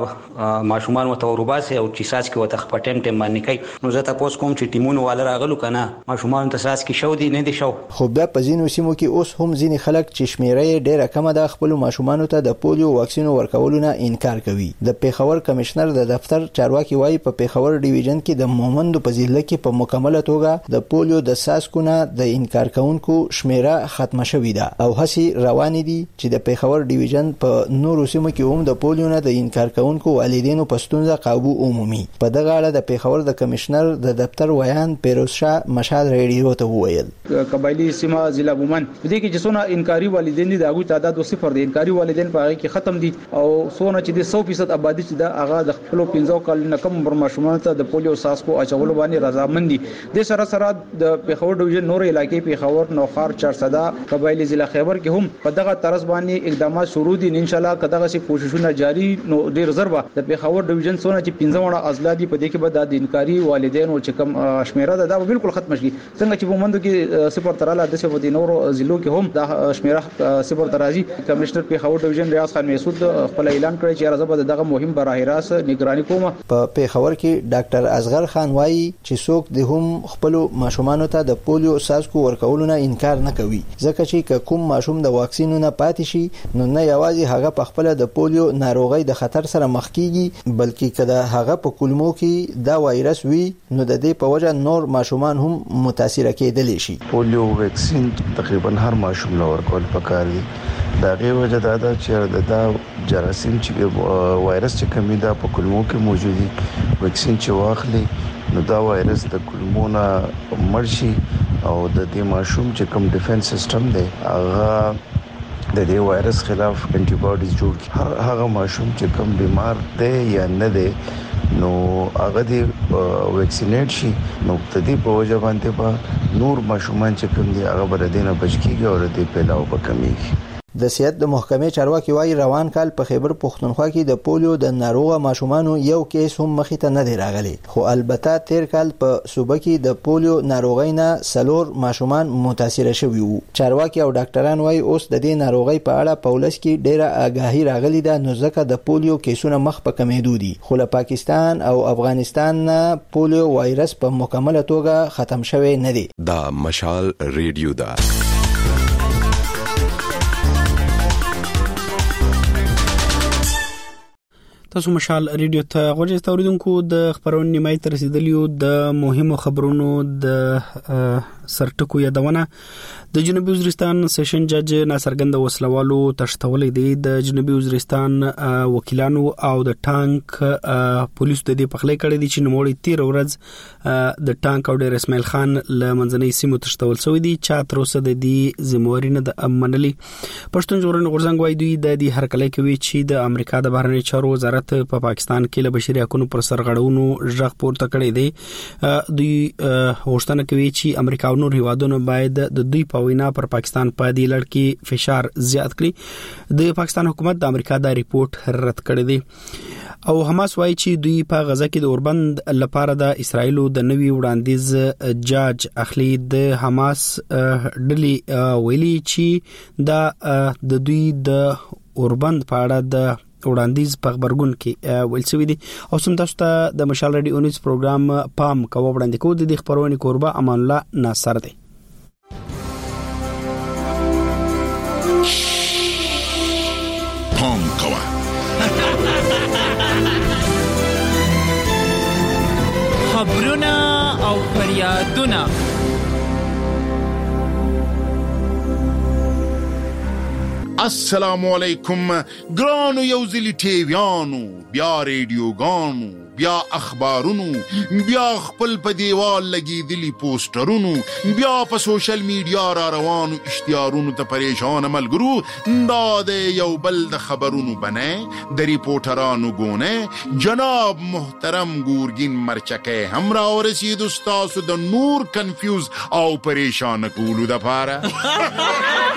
خا ماشومان وته ورباسي او چې ساس کې وته خپټم ټیم باندې کوي نو زه تاسو کوم چې ټیمونو والا راغلو کنه ماشومان ته ساس کې شو دي نه دي شو. خو بیا په ځینو سیمو کې اوس هم ځینې خلک چې شمیرې ډیره کمه ده خپل ماشومان ته د پولیو واکسین ورکولو نه انکار کوي. د پیښور کمشنر د دفتر چارواکي وایي په پیښور ډیویژن کې د مومند په ضلع کې په مکمله توګه د پولیو د ساسکونه د انکار کوونکو شمیره ختمه شوې ده او هڅې روانې دي چې د پیښور ډیویژن په نورو سیمو کې هم د پولیو نه د انکار کوونکو والدینو په ستونزه قابو عمومي. په دغه اړه د پیښور د کمشنر د دفتر ویان پیروز شاه مشال ریډیو ته وویل قبایلی سیمه ضلع بومن دې کې چې څونه انکاري والدین دي دغه تعداد صفر دي انکاري والدین په هغه کې ختم دي او څونه چې د سو فیصد آبادی چې د هغه د خپل پنځو کال نه کم عمر ماشومان ته د پولیو ساسکو اچولو باندې رضامند دي. د سره سره د پیښور ډیویژن نور علاقې پیښور نوخار چارسده قبایلی ضلع خیبر کې هم په دغه طرز باندې اقدامات شروع دي ان شاء الله کداغه سي کوششونه جاری نو ډیر ضربه د پیښور ډیویژن څونه چې پنځه وړه ازلادي په دې کې به د انکاري والدین او چې کم شمیره ده دا بالکل ختم شي څنګه چې ومندو کې صفر تراله د څه په نورو ضلعو کې هم د شمیره صفر ترازی کمشنر پیښور ډیویژن ریاض خان مسعود خپل اعلان کړی چې راځه دغه مهم براه راست نگرانی کوم. په پیښور کې ډاکټر اصغر خان وایي چې څوک د هم خپل ماشومان ته د پولیو ساسکو ورکولو نه انکار نه کوي ځکه چې کوم ماشوم د واکسینونو پاتې شي نو نه یوازې هغه په خپل د پولیو ناروغي د خطر سره مخ کیږي بلکې کله هغه په کولمو کې دا وایرس وي نو د دې په وجه نور ماشومان هم متاثر کېدلی شي. پولیو ویکسین تقریبا هر ماشوم له ورکول پکار دي دا غي وجه دا ده چې دا جراثیم چې وایرس چې کمی دا په کولمو کې موجود دي ویکسین چې واخلي نو دا وایرس د کولمو نه مرشي او د دې ماشوم چې کوم ډیفنس سیستم دی هغه د دې وایرس خلاف انټي باډیز جوړ کړي هغه ماشوم چې کوم بیمار دی یا نه دی نو هغه دی ویکسینیټ شي نو د دې په وجه باندې په نور ماشومان چې کوم دی هغه بر دینه بچ کیږي او د پیلاو په کمیږي. د صحت د محکمې چارواکي وايي روان کال په خیبر پښتونخوا کې د پولیو د ناروغه ماشومانو یو کیس هم مخې ته نه دی راغلی، خو البته تیر کال په صوبه کې د پولیو ناروغۍ نه څلور ماشومان متاثر شوي وو. چارواکي او ډاکټران وايي اوس د دې ناروغۍ په اړه په ولس کې ډیره آگاهي راغلي ده، نو ځکه د پولیو کیسونه مخ په کمیدو دي. خو له پاکستان او افغانستان نه پولیو وایرس په مکمله توګه ختم شوی نه دی. دا مشال ریډیو ده. تاسو مشال ریډیو ته غوږی اوریدونکو د خبرونې نیمای تر رسیدلیو د مهمو خبرونو د سرټکو یادونه. د جنوبي وزیرستان سیشن جج ناصرګند وسلوالو تشتولې دی د جنوبي وزیرستان وکیلانو او د ټانک پولیسو د دې پخلې کړې دي چې نوموړي تیر ورځ د ټانک او ډیر اسماعیل خان له منځنۍ سیمو تشتول شوی دي چې تر اوسه د دې ذمہواري نه د امنلي. پښتون ژغورنې غورځنګ وايي دوی د دې هرکلې کوي چې د امریکا د بهرنی چارو وزارت په پا پاکستان کې له بشري حقوقو پر سرغړونو ژغ پورته کړی دی. دوی غوښتنه کوي چې امریکا او نور هیوادونو باید د دوی په وینا پر پاکستان په دې لړ کې فشار زیات کړي. د پاکستان حکومت د امریکا دا ریپورت رد کړی دی او حماس وايي چې دوی په غزه کې د اوربند لپاره د اسرایل د نوي وړاندیز جاج اخلي. د حماس ډلې ویلي چې دا د دوی د اوربند په اړه د وړاندیز په خبرګون کې ویل شوی دی. او سم تاسو ته د مشال ریډیو نیوز پروګرام پام کوو وړاندې کوو. د دې خبرونه کوربه امان الله ناصر دی. پام کوه خبرونه او فریادونه السلام علیکم ګرانو یوزلی ټیویانو بیا ریډیوګانو بیا اخبارونو بیا خپل په دیوال لګیدلی پوسټرونو بیا په سوشل میډیا را روانو اشتهارونو ته پریشان ملګرو دا د یو بل د خبرونو بنه د ریپورټرانو ګونه جناب محترم ګورګین مرچکه هم را ورسید استاد د نور کنفیوز او پریشان کولو د پاره.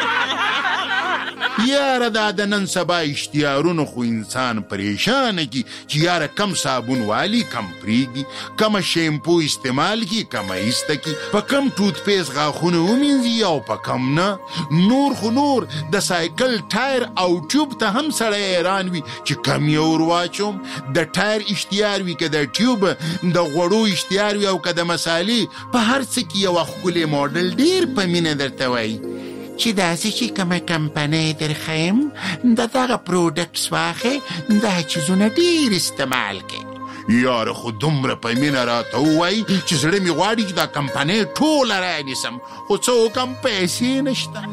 یاره دا د نن سبا اشتیارونو خو انسان پریشان کی چې یاره کم صابون والی کم پریږدي، کم شیمپو استعمال کی کم ایسته کی، په کم ټوت پیس غاښونه ومینځي او په کم نه. نور خو نور د سایکل ټایر او ټیوب ته هم سړی حیران وي چې کم یې ور واچوم. د ټایر اشتیار وي که د ټیوب، د غوړو اشتیار وي او که د مسالې، په هر څه کې یو ښکلی موډل ډیر په مینه درته وایي چې داسې چې کومه کمپنۍ درخیم د دغه پروډکټس واخې دا چیزونه ډیر استعمال کړي. یاره خو دومره په مینه راته ووایي چې زړه مې غواړي چې دا کمپنۍ ټوله رانیسم، خو څه وکړم پیسې نشته.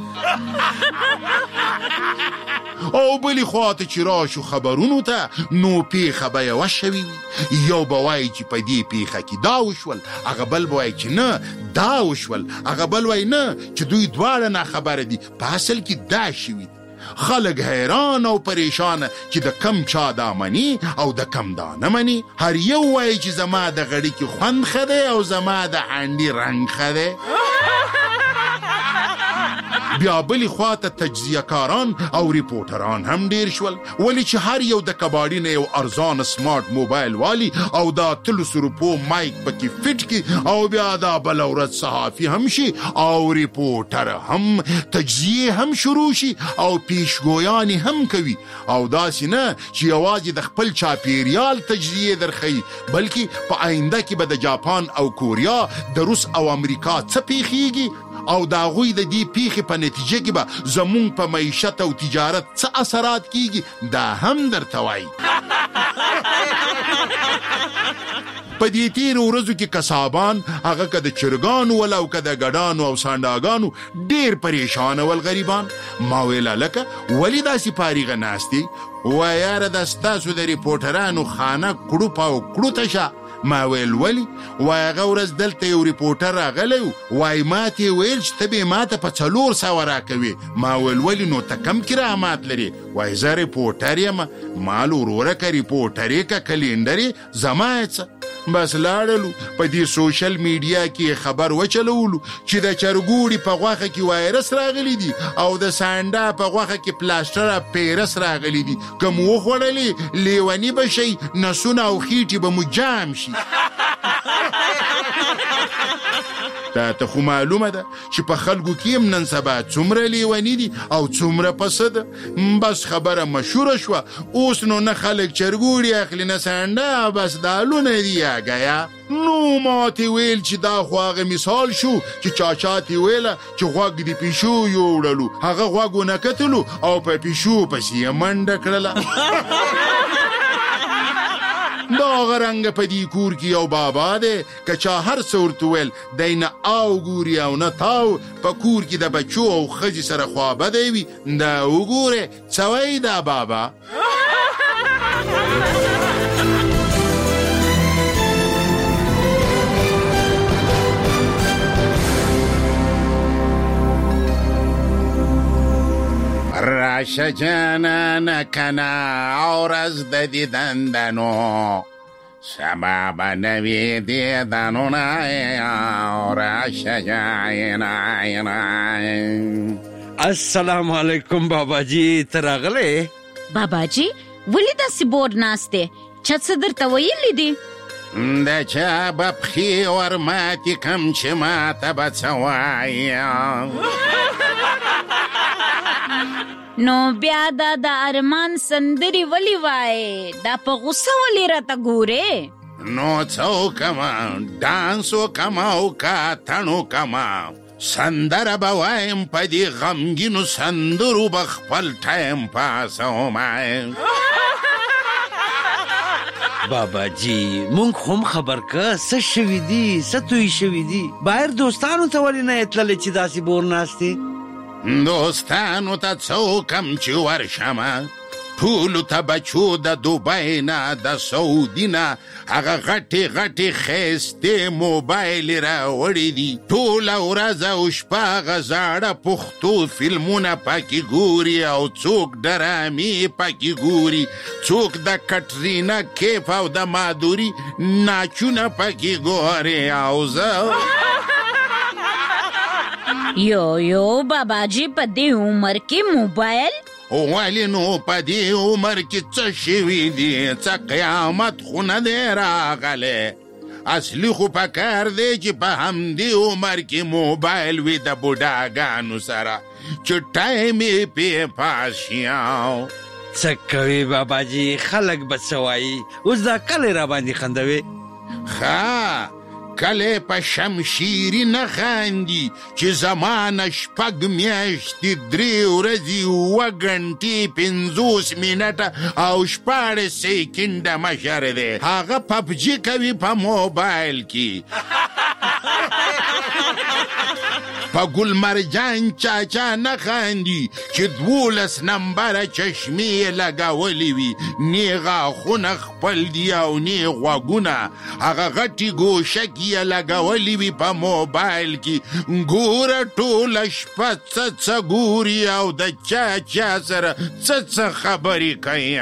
او بلې خواته چې راشو خبرونو ته نو پیښه به یوه شوي وي. یو به وایي چې په دې پیښه کې دا وشول، هغه بل به وایي چې نه دا وشول، هغه بل وایي نه چې دوی دواړه ناخبره دي، په اصل کې دا شوي. خلق حیران او پریشان چې د کم چا دا مني او د کم دا نه مني. هر یو وایي چې زما د غړي کې خوند ښه دی او زما د هانډي رنګ ښه دی. بیا بلی خواته تجزیه کاران او ریپورټران هم ډیر شول، ولی چې هر یو د کباړي نه یو ارزان سمارټ موبایل والی او دا تلو سروپو مایک پکې فټ کی او بیا دا بل ورځ صحافي هم شي او ریپورټر هم، تجزیه هم شروع شي او پیشګویان هم کوي. او داسې نه چې یوازې د خپل چاپیریال تجزیه درخی، بلکې په آینده کې به د جاپان او کوریا، د روس او امریکا څه پیښیږي او دا غوی د دې پیښې په نتیجه کې به زمونږ په معیشت او تجارت څه اثرات کیږي دا هم درته وایي. په دې تیرو ورځو کې کسابان، هغه که د چرګانو ول او که د ګډانو او سانډاګانو، ډیر پریشان ول غریبان. ما ویل لکه ولې داسې فارغه ناستې؟ وایه یاره دا ستاسو د ریپورټرانو خانه کړوپ او کړوته شه. ما ویل ولی؟ وای هغه ورځ دلته یو ریپورټر راغلی و، وای ما ته ویل چې ته به ما ته په څلور سوه راکوي. ما ویل ولی؟ نو ته کم کرامات لري؟ وای زه ریپورټر یم. ما ویل وروره که ریپورټر یې که کلینډر یې زما یې څه؟ بس لاړلو په دې سوشل میډیا کې خبر وچلولو چې د چرګوړي په غوښه کې وایرس راغلی دی او د سانډا په غوښه کې پلاستر پیرس راغلی دی. کوم وخوړلې لیونی بشي، نسونه او خېټې به مو جام شي. تا ته خو معلومه ده چې په خلکو کې نن سبا څومره لیونی دي او څومره پسه ده. بس خبره مشهوره شوه، اوس نو نه خلک چرګوړي اخلي نه سانډا، بس دالونه دي یا ګیا. نو ما ته ویل چې دا خو هغه مثال شو چې چاچا ته ویله چې غوږ د پیشو یوړلو، هغه غوږ ونه کتلو او په پیشو پسې یې منډه کړله. دا غرنګ په دې کور کې یو بابا دی که چا هر څه ورته ویل دی نه او ګوري او نه تاو. په کور کې د بچو او ښځې سره خوابدی وي، دا وګورې څه وایي دا بابا. راشه جانانه کنه اورز د دیدندنو، سبب نوی دیدنونه راشه جانانه. السلام علیکم بابا جی، تراغله بابا جی ولی داسې بور ناسته چا څه درته ویلي دي؟ د چا به پښې ورماتې کم چې ماته به څه وایم. نو بیا دا د ارمان سندري ولی وای، دا په غوسه ولی راته ګوره؟ نو څه وکړم، ډانس وکړم او کاتڼ وکړم، سندره به وایم، په دې غمګینو سندرو به خپل ټایم پاس ومایم. بابا جی مونږ هم خبر که څه شوي دي، څه توی شوي دي. بهر دوستانو ته ولې نه تللی چې داسې بور ناستې؟ دوستانو ته څه وکم چې ورشمه، ټولو ته بچو د دوبۍ نه د سعودي نه هغه غټې غټې ښایستې موبایل راوړي دي. ټوله ورځ او شپه هغه زاړه پښتو فلمونه پکې ګوري او څوک ډرامې پکې ګوري، څوک د کټرینا کیف او د مادوري ناچونه پکې ګوري. او زه یو یو بابا جی په دې عمر کې موبایل؟ ولی نو په دې عمر کې څه شوي دي، څه قیامت خو نه دی راغلی. اصلي خو پکار دی چې په همدې عمر کې موبایل وي د بوډاګانو سره چې ټایم یې پې پاس شي. څه کوي بابا جی، خلک به څه وایي؟ اوس دا کلی را باندې خندوي. ښه کلی په شمشیري نه خاندي چې زمانه شپږ میاشتې درې ورځې اووه ګنټې پنځوس منټه او شپاړس سیکنډه مشر دی. هغه پبجي کوي په موبایل کې. په ګل مرجان چاچا نه خاندي چې دولس نمبره چشمې یې لګولې وي، نې غاښونه خپل دي او نې غوږونه، هغه غټې ګوشکې یې لګولې وي په موبایل کې. ګوره ټوله شپه څه څه ګوري او د چا چا سره څه څه خبرې کوي.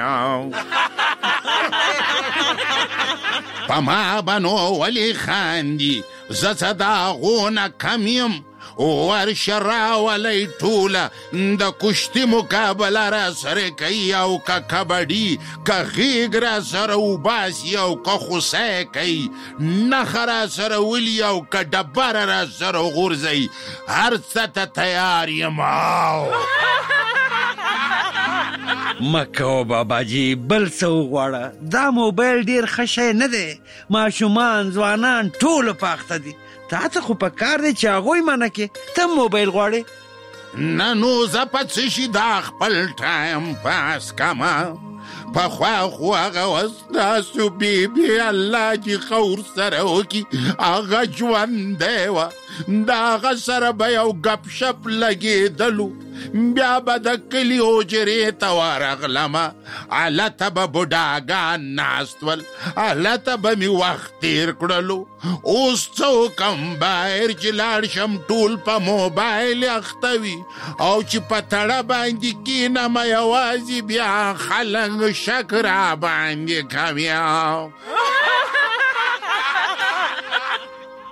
په ما به نو ولې خاندي، زه څه د هغو نه کم یم. ورشه راولی ټوله د کشتي مقابله را سره کوي او که کبډي که غیږ را سره وباسي او که خوسی کوي، نښه را سره ولي او که ډبره را سره غورځوي، هر څه ته تیار یم. مکو بابا جی بل څه وغواړه، دا موبایل ډیر ښه شی نه دی، ماشومان ځوانان ټول پاخته دي. تا ته خو په کار دی چې هغوی منع کې، ته موبایل غواړې؟ نه نو زه په څه شي دا خپل ټایم پاس کمه. پخوا خو هغه ستاسو بیبي الله چې خور سره وکړي هغه ژوندی وه، د هغه سره به یو ګپ شپ لګېدلو، بیا به د کلي حجرې ته ورغلمه، هلته به بوډاګان ناست ول، هلته به مې وخت تېر کړلو. اوس څه وکم، بهر چې لاړ شم ټول په موبایل اخته وي، او چې په تړه باندې کښېنم یوازې بیا خلک شک را باندې کوي.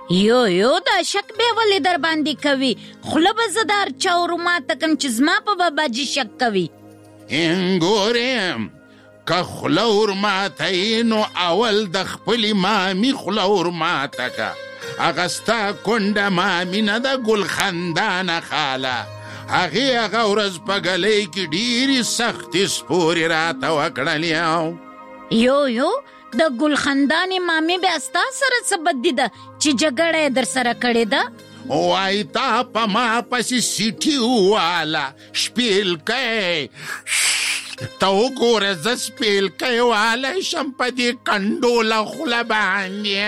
یو یو دا شک به ولې در باندې کوي؟ خوله به زه د هر چا ورماته کم چې زما په باباجي شک کوي. ګورې که خوله ورماته یې نو اول د خپلې مامي خوله ورماته که. هغه ستا کونډه مامي نه ده ګلخندانه خاله. هغې هغه ورځ په ګلۍ کې ډېرې سختې سپورې راته وکړلې. یو یو د ګلخندانې مامي بیا ستا سره څه بدي ده چې جګړه یې در سره کړې ده؟ وایي تا په ما پسې سیټي وواله شپېلکی. ته وګوره زه سپېلکی والی شم په دې کنډوله خوله باندې.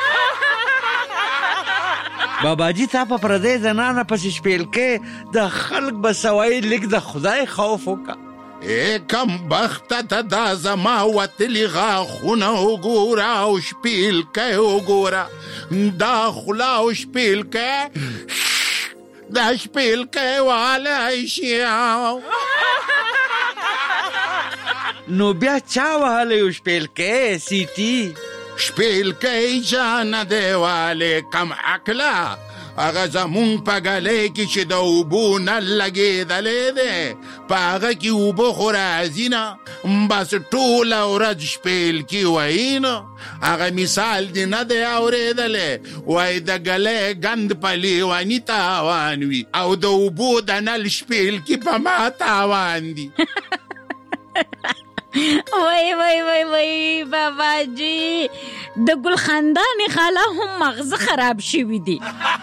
باباجي تا په پردۍ زنانه پسې شپېلکی د خلق به سوایي لږ د خدای خوف وکړه. ای کم بخته ته دا زما وتلي غاښونه وګوره او شپېلکی وګوره. دا خوله او شپېلکی دا شپېلکی والی شي. نو بیا چا وهلی و شپېلکی سیټي؟ شپېلکی چا نه دی والی کم عقله. هغه زمونږ په ګلۍ کې چې د اوبو نل لګېدلی دی په هغه کې اوبه خو راځي نه بس ټوله ورځ شپېلکي وایي نو. هغه مثال دې نه دی اورېدلی وایي د ګلۍ ګند په لیوني تاوان وي او د اوبو د نل شپېلکي په ما تاوان دي. وای وای وای وای باباجي د ګلخندانې خاله هم مغزه خراب شوي دي.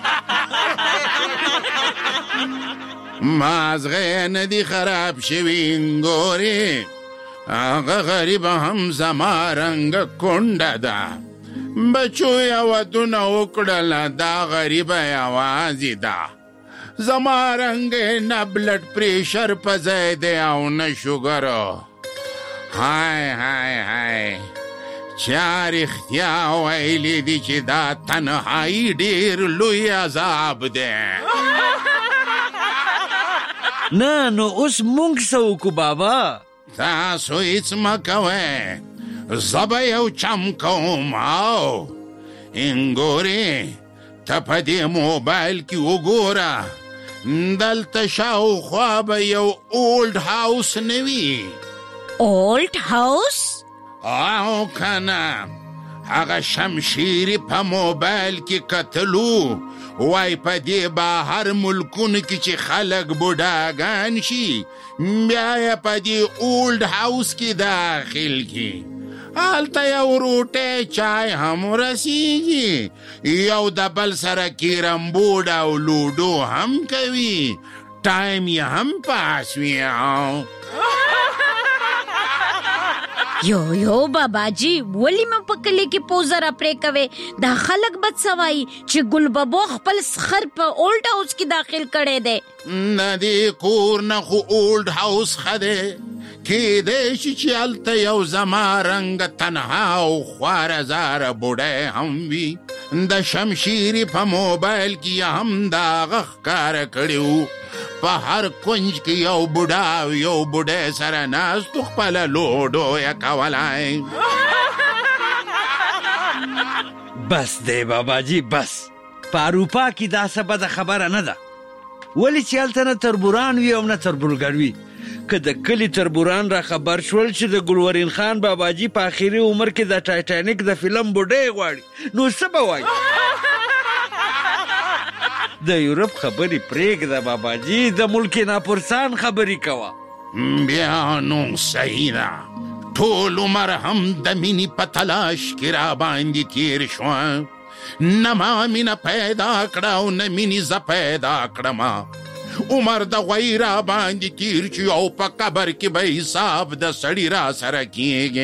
مازغه یې نه دي خراب شوي. ګورې هغه غریبه هم زما رنګه کونډه ده. بچو یې ودونه وکړله دا غریبه یوازې ده. زما رنګ نه بلډ پریشر په ځای دی او نه شوګرو. های های های چا رښتیا ویلي دي چې دا تنهایي ډېر لوی عذاب دی. نه نو اوس مونږ څه وکړو بابا؟ تاسو هېڅ مه کوئ. زه به یو چم کوم. او انګورې ته په دې موبایل کې وګوره دلته شاوخوا به یو اولډ هاوس نه وي. اولډ هاوس؟ او کنه هغه شمشیري په موبایل کې کتلو وای په دې بهر ملکونو کې چې خلک بوډاګان شي بیا یې په دې اولډ هاوس کې داخل کړي. هلته یو روټۍ چای هم رسیږي یو د بل سره کیرم بورډ او لوډو هم کوي. ټایم یې هم پاس وي. یو یو باباجي ولې مې په کلي کې پوزه راپرې کوې؟ دا خلک بد سوایي چې ګل بابو خپل سخر په اولډ هاوس کې داخل کړی دی. نه دې کور نه خو اولډ هاوس ښه دی. کیدای شي چې هلته یو زما رنګه تنها او خواره زاره بوډۍ هم وي. د شمشیري په موبایل کې یې هم دا هغه ښکاره کړي وو په هر کونج کې یو بوډا او یو بوډۍ سره ناستو خپله لوډو یې کولی. بس دی باباجي بس. په اروپا کې دا څه بده خبره نه ده. ولې چې هلته نه تربوران وي او نه تربورګر وي. که د کلي تربوران را خبر شول چې د ګلورین خان باباجي په آخري عمر کې د ټایټانیک د فلم بوډۍ غواړي نو څه به وایي؟ د یورپ خبرې پرېږده باباجي د ملک ناپرسان خبرې کوه. بیا نو صحیح ده. ټول عمر هم د مینې په تلاش کې را باندې تېر شوه. نه ما مینه پیدا کړه او نه مینې زه پیدا کړمه. عمر د غوی را باندې تیر چې او په قبر کې به حساب د سړي را سره کېږي.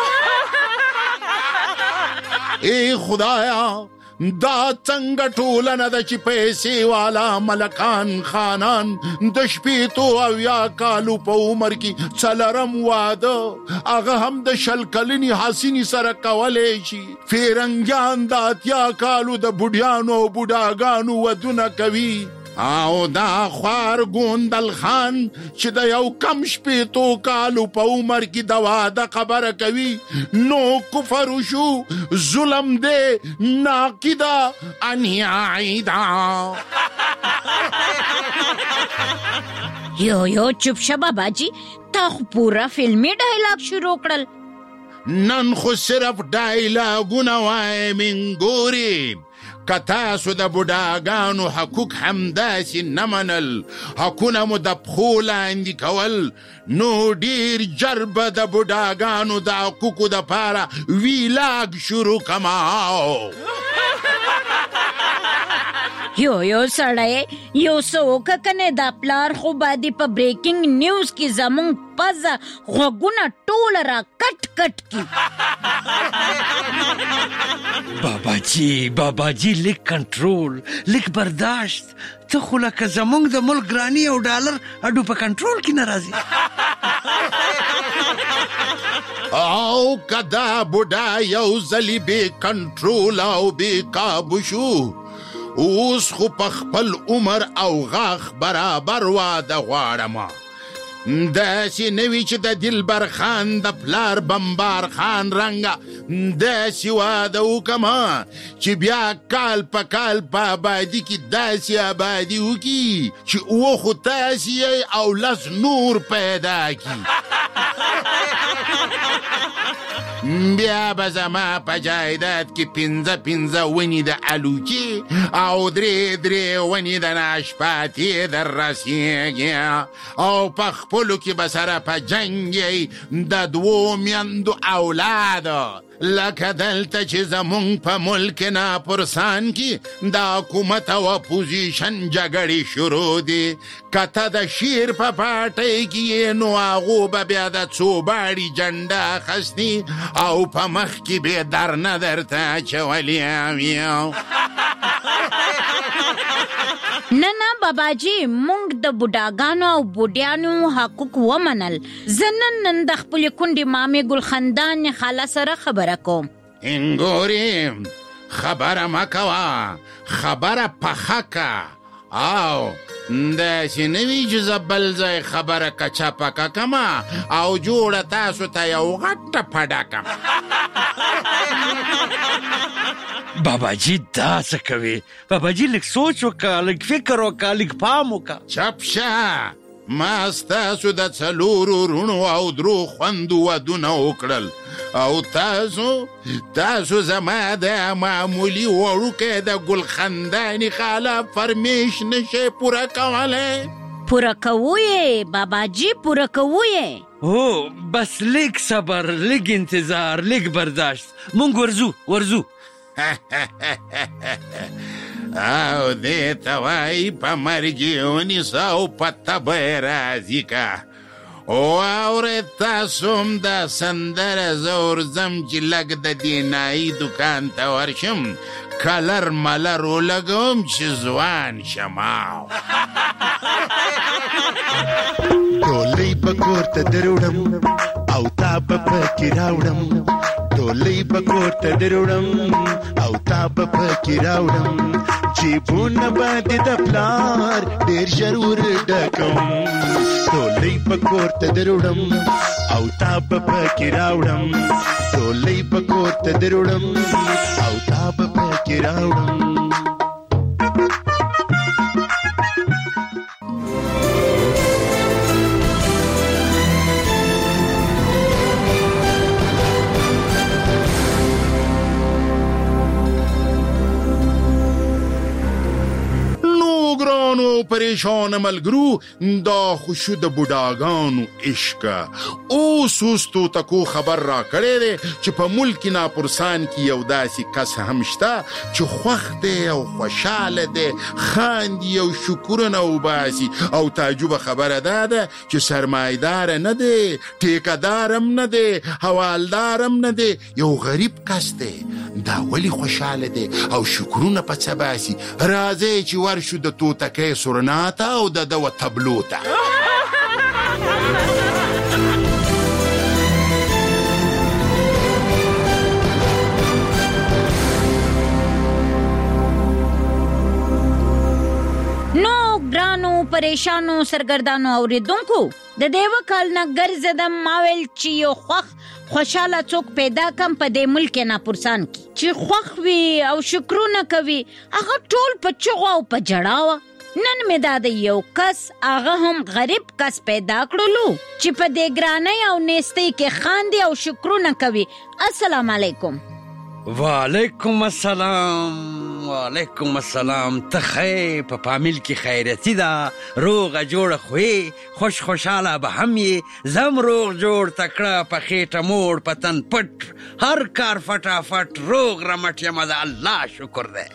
ای خدایا دا څنګه ټولنه ده چې پیسې والا ملکان خانان د شپېتو اویا کالو په عمر کې څلرم واده هغه هم د شل کلنې حسینې سره کولی شي. فیرنګیان د اتیا کالو د بوډیانو او بوډاګانو ودونه کوي. او دا خوار ګوندل خان چې د یو کم شپېتو کالو په عمر کې د واده خبره کوي نو کفر شو، ظلم دی، ناقیده، انیاعی ده. یو یو چپ شه باباجي، تا خو پورا فلمي ډایلاګ شروع کړل. نن خو صرف ډایلاګونه وایم ګورې. که تاسو د بوډاګانو حقوق همداسې نه منل، حقونه مو د پښو لاندې کول، نو ډېر ژر به د بوډاګانو د حقوقو دپاره ویلاګ شروع کما. یو یو سړی یو څه وکه کنه، دا پلار خو باندې په بریکینګ نیوز کې زمونږ پزه غوږونه ټوله را کټ کټ کی. باباجي باباجي لیک کنټرول، لیک برداشت. ته خو لکه زمونږ د ملک ګراني او ډالر اډو په کنټرول کې نه راځي. او که دا بوډا یو ځلې بې کنټرول او بې قابو شو، اوس خو په خپل عمر او غاښ برابر واده غواړمه. داسې نه وي چې د دلبر خان د پلار بمبار خان رنګه داسې واده وکړمه چې بیا کال په کال په آبادي کې داسې آبادي وکړي چې اوه خو تاسې یې او لس نور پیدا کړي. بیا به زما په جایداد کې پنځه پنځه ونې د الوچې او درې درې ونې د ناشپاتې در رسېږي، او په خپلو کې به سره په جنګ یې د دوو میندو اولادو، لکه دلته چې زمونږ په ملک ناپرسان کې د حکومت او اپوزیشن جګړې شروع دي. که ته د شیر په پاټۍ کې نو هغو به بیا د څو باړي جنډه اخستي او په مخ کې به درنه درته اچولي وي. نه نه باباجي، مونږ د بوډاګانو او بوډیانو حقوق ومنل. زه نن نن د خپلې کونډې مامې ګلخندان خاله سره خبره کوم. انګورې خبره مه کوه، خبره پخه که، او داسې نه وي چې زه بل ځای خبره کچه پکه کمه او جوړه تاسو ته یو غټه پډه کم. باباجي دا څه کوي؟ باباجي لږ سوچ وکړه، لږ فکر وکړه، لږ پام وکړه. چپ شه، ما ستاسو د څلورو رونو او درو خوندو ودونه وکړل، او تاسو تاسو زما د معمولي وړوکی د ګلخندانې خاله فرمیش نشئ پوره کولی. پوره کوو یې باباجي، پوره کوو یې. هو بس لږ صبر، لږ انتظار، لږ برداشت. مونږ ورځو ورځو. او دې ته وایي په مرګ یې ونیسه او په تبه یې راضي که. واورئ تاسو هم دا سندره زه ورځم چې لږ د دې نایي دوکان ته ورشم، کلر ملر ولګوم چې ځوان شم. ډولۍ به کور ته دروړم او تا به پکې راوړم، ډولۍ به کور ته دروړم او تا به پکې راوړم، جیبونه به دې د پلار ډېر ژر ور ډکم، ډولۍ به کور ته دروړم او تا به پکې راوړم، ډولۍ به کور ته دروړم او تا به پکې راوړم. پریشان ملګرو، دا خوشو د بوډاګانو عشق اوس اوس تو تکو خبر را کړی دی چې په ملک ناپرسان کې یو داسې کس هم شته چې خوښ دی او خوشحاله دی، خاندي او شکرونه وباسي، او تعجبه خبره دا ده چې سرمایدار نه دی، ټیکهدارم نه دی، حوالدارم نه دی، یو غریب کس دی. دا ولی خوشحاله دی او شکرونه په څه باسي؟ راځئ چې ورشو د توتکۍ سرناته او د ده و تبلو ته. نو ګرانو پریشانو سرګردانو اوریدونکو د دیو کال نه ګرځدم ماویل چې یو خوخ خوشاله څوک پیدا کم په دې ملک نه پرسان کی چې خوخ وی او شکرونه کوي هغه ټول په چغو او په جړاوه. نن مې دا د یو کس هغه هم غریب کس پیدا کړلو چې په دې ګرانۍ او نیستۍ کې خاندي او شکرونه کوي. السلام علیکم. وعلیکم السلام. وعلیکم السلام. ته خې په فامیل کې خیرتی دا روغه جوړه خوې خوش خوشاله به هم یې زم روغ جوړ تکړه په خېټه موړ پتن پټ هر کار فټافټ روغ رمټ یم د الله شکر دی.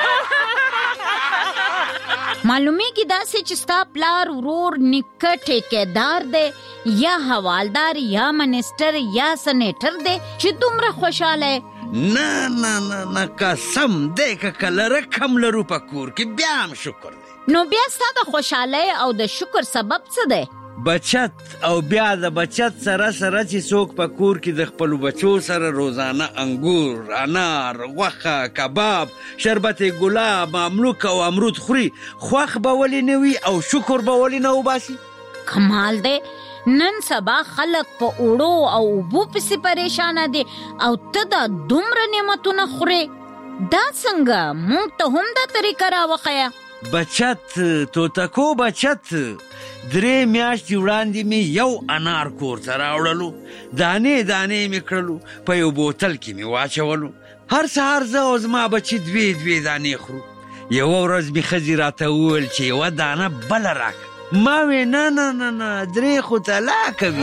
معلومیږي داسې چې ستا پلار ورور نیکه ټیکهدار دی یا حوالدار یا منسټر یا سنیټر دی چې دومره خوشاله. نه نه نه نه قسم دی که کله رقم لرو په کور کې بیا هم شکر دی. نو بیا ستا د خوشحالۍ او د شکر سبب څه دی؟ بچت او بیا د بچت سره سره چې څوک په کور کې د خپلو بچو سره روزانه انګور، انار، غوښه، کباب، شربت ګلاب، مملوک او امرود خوري، خوښ به ولې نه وي او شکر به ولې نه وباسي؟ کمال دی. نن سبا خلک په اوړو او اوبو پسې پریشانه دي او ته دا دومره نعمتونه خورې. دا څنګه؟ مونږ ته هم دا طریقه راوښیه. بچت توتکو بچت. درې میاشتې وړاندې مې یو انار کور ته راوړلو، دانې دانې مې کړلو، په یو بوتل کې مې واچولو. هر سهار زه او زما بچي دوې دوې دانې خورو. یوه ورځ مې ښځې راته وویل چې یوه دانه بله راکړه. ما وی نه نه نه نه درې خو تلا کوي.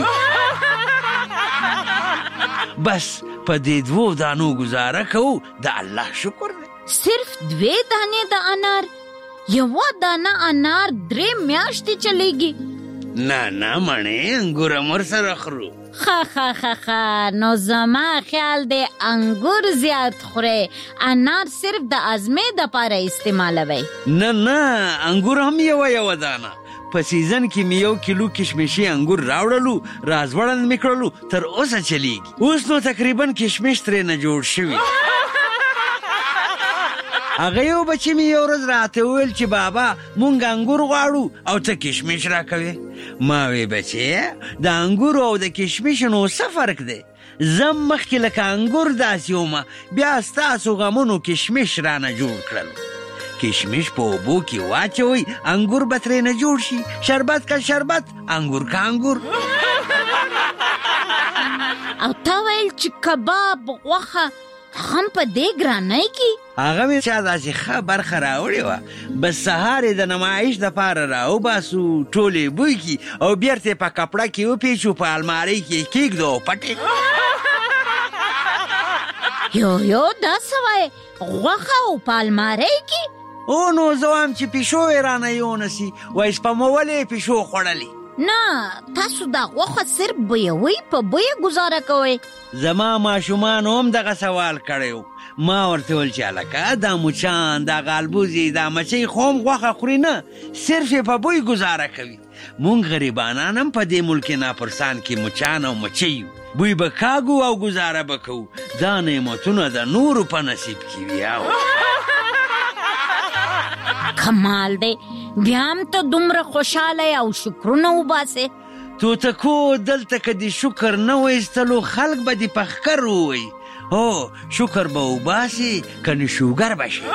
بس په دې دوو دانو گزاره کوو، د الله شکر دی. صرف دوې دانې د انار؟ یوه دانه انار درې میاشتې چلیږي؟ نه نه مڼې انګور هم ورسره خورو. ښه ښه ښه ښه نو زما خیال دی انګور زیات خورې، انار صرف د ازمې دپاره استعمالوئ. نه نه انګور هم یوه یوه دانه. په سیزن کې مې یو کیلو کشمشي انګور راوړلو، رازوړند مې کړلو، تر اوسه چلیږي. اوس نو تقریبا کشمش ترې نه جوړ شوي. هغه یو بچی مې یو ورځ راته وویل چې بابا مونږ انګور غواړو او ته کشمش راکوې. ما وی بچی د انګورو او د کشمشو نو څه فرق دی؟ زم مخکې لکه انګور داسې ومه، بیا ستاسو غمونو کشمش رانه جوړ کړل. کشمش په اوبو کې واچوئ، انګور به ترې نه جوړ شي. شربت که شربت، انګور که انګور. او تا ویل چې کباب، غوښه هم په دې ګرانۍ کې؟ هغه مې چا داسې ښه برخه راوړې وه، بس سهار یې د نمایش دپاره راوباسو، ټولې بوی کي او بیرته یې په کپړه کې وپیچو، په المارۍ کې یې کېږدو او پټې. یو یو دا څه وایې؟ غوښه او په المارۍ کې؟ او نو زه وایم چې پیشو یې رانه یونسي، وایي سپمولې یې پیشو خوړلې. نه تاسو دا غوښه صرف بویوئ، په بویه گزاره کوئ. زما ماشومان هم دغه سوال کړی و. ما ورته ویل چې هلکه دا مچان، دا غالبوزې، دا مچۍ خو هم غوښه خوري نه، صرف یې په بوی گزاره کوي. مونږ غریبانان هم په دې ملک ناپرسان کې مچان او مچۍ یو، بوی به کاږو او گزاره به کوو. دا نعمتونه د نورو په نصیب کې وي. کمال دی، بیا هم ته دومره خوشحاله او شکرونه وباسې. توتکو دلته که د شکر نه وایستلو خلک به دې په ښکر ووایي. هو شکر به وباسي کنه شوګر به شي.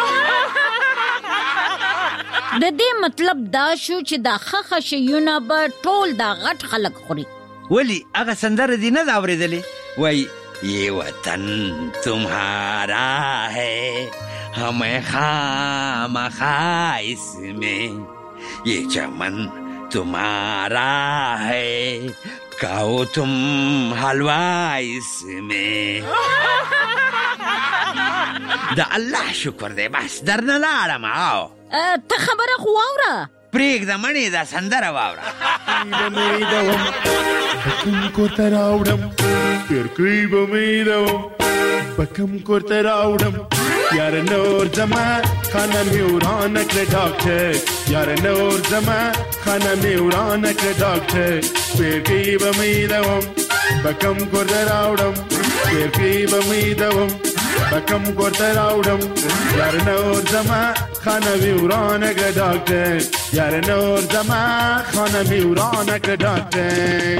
د دې مطلب دا شو چې دا ښه ښه شیونه به ټول دا غټ خلک خوري. ولی هغه سندره دې نه ده اورېدلې؟ وایي یہ وطن تمہارا ہے ہمیں خامخا اس میں، یہ چمن تمہارا ہے کھاؤ تم حلوا اس میں. دا الله شکر دی. بس درنه لاړم. او ته خبره خو واوره. پرېږده مڼې دا سندره واوره. بکم کورته راوړم پیرکۍ به مې دوم، بکم کورته راوړم یار نور زما خانه مې ورانه کړه ډاکټر، یار نور زما خانه مې ورانه کړه ډاکټر. پیرکۍ به مې دوم، بکم کورته راوړم پیرکۍ به مې دوم، بکم ګورته راوړم یار نور زما خانوي ورانه کړ ډاکټر یار نور زما خانوي ورانه کړ ډاکټر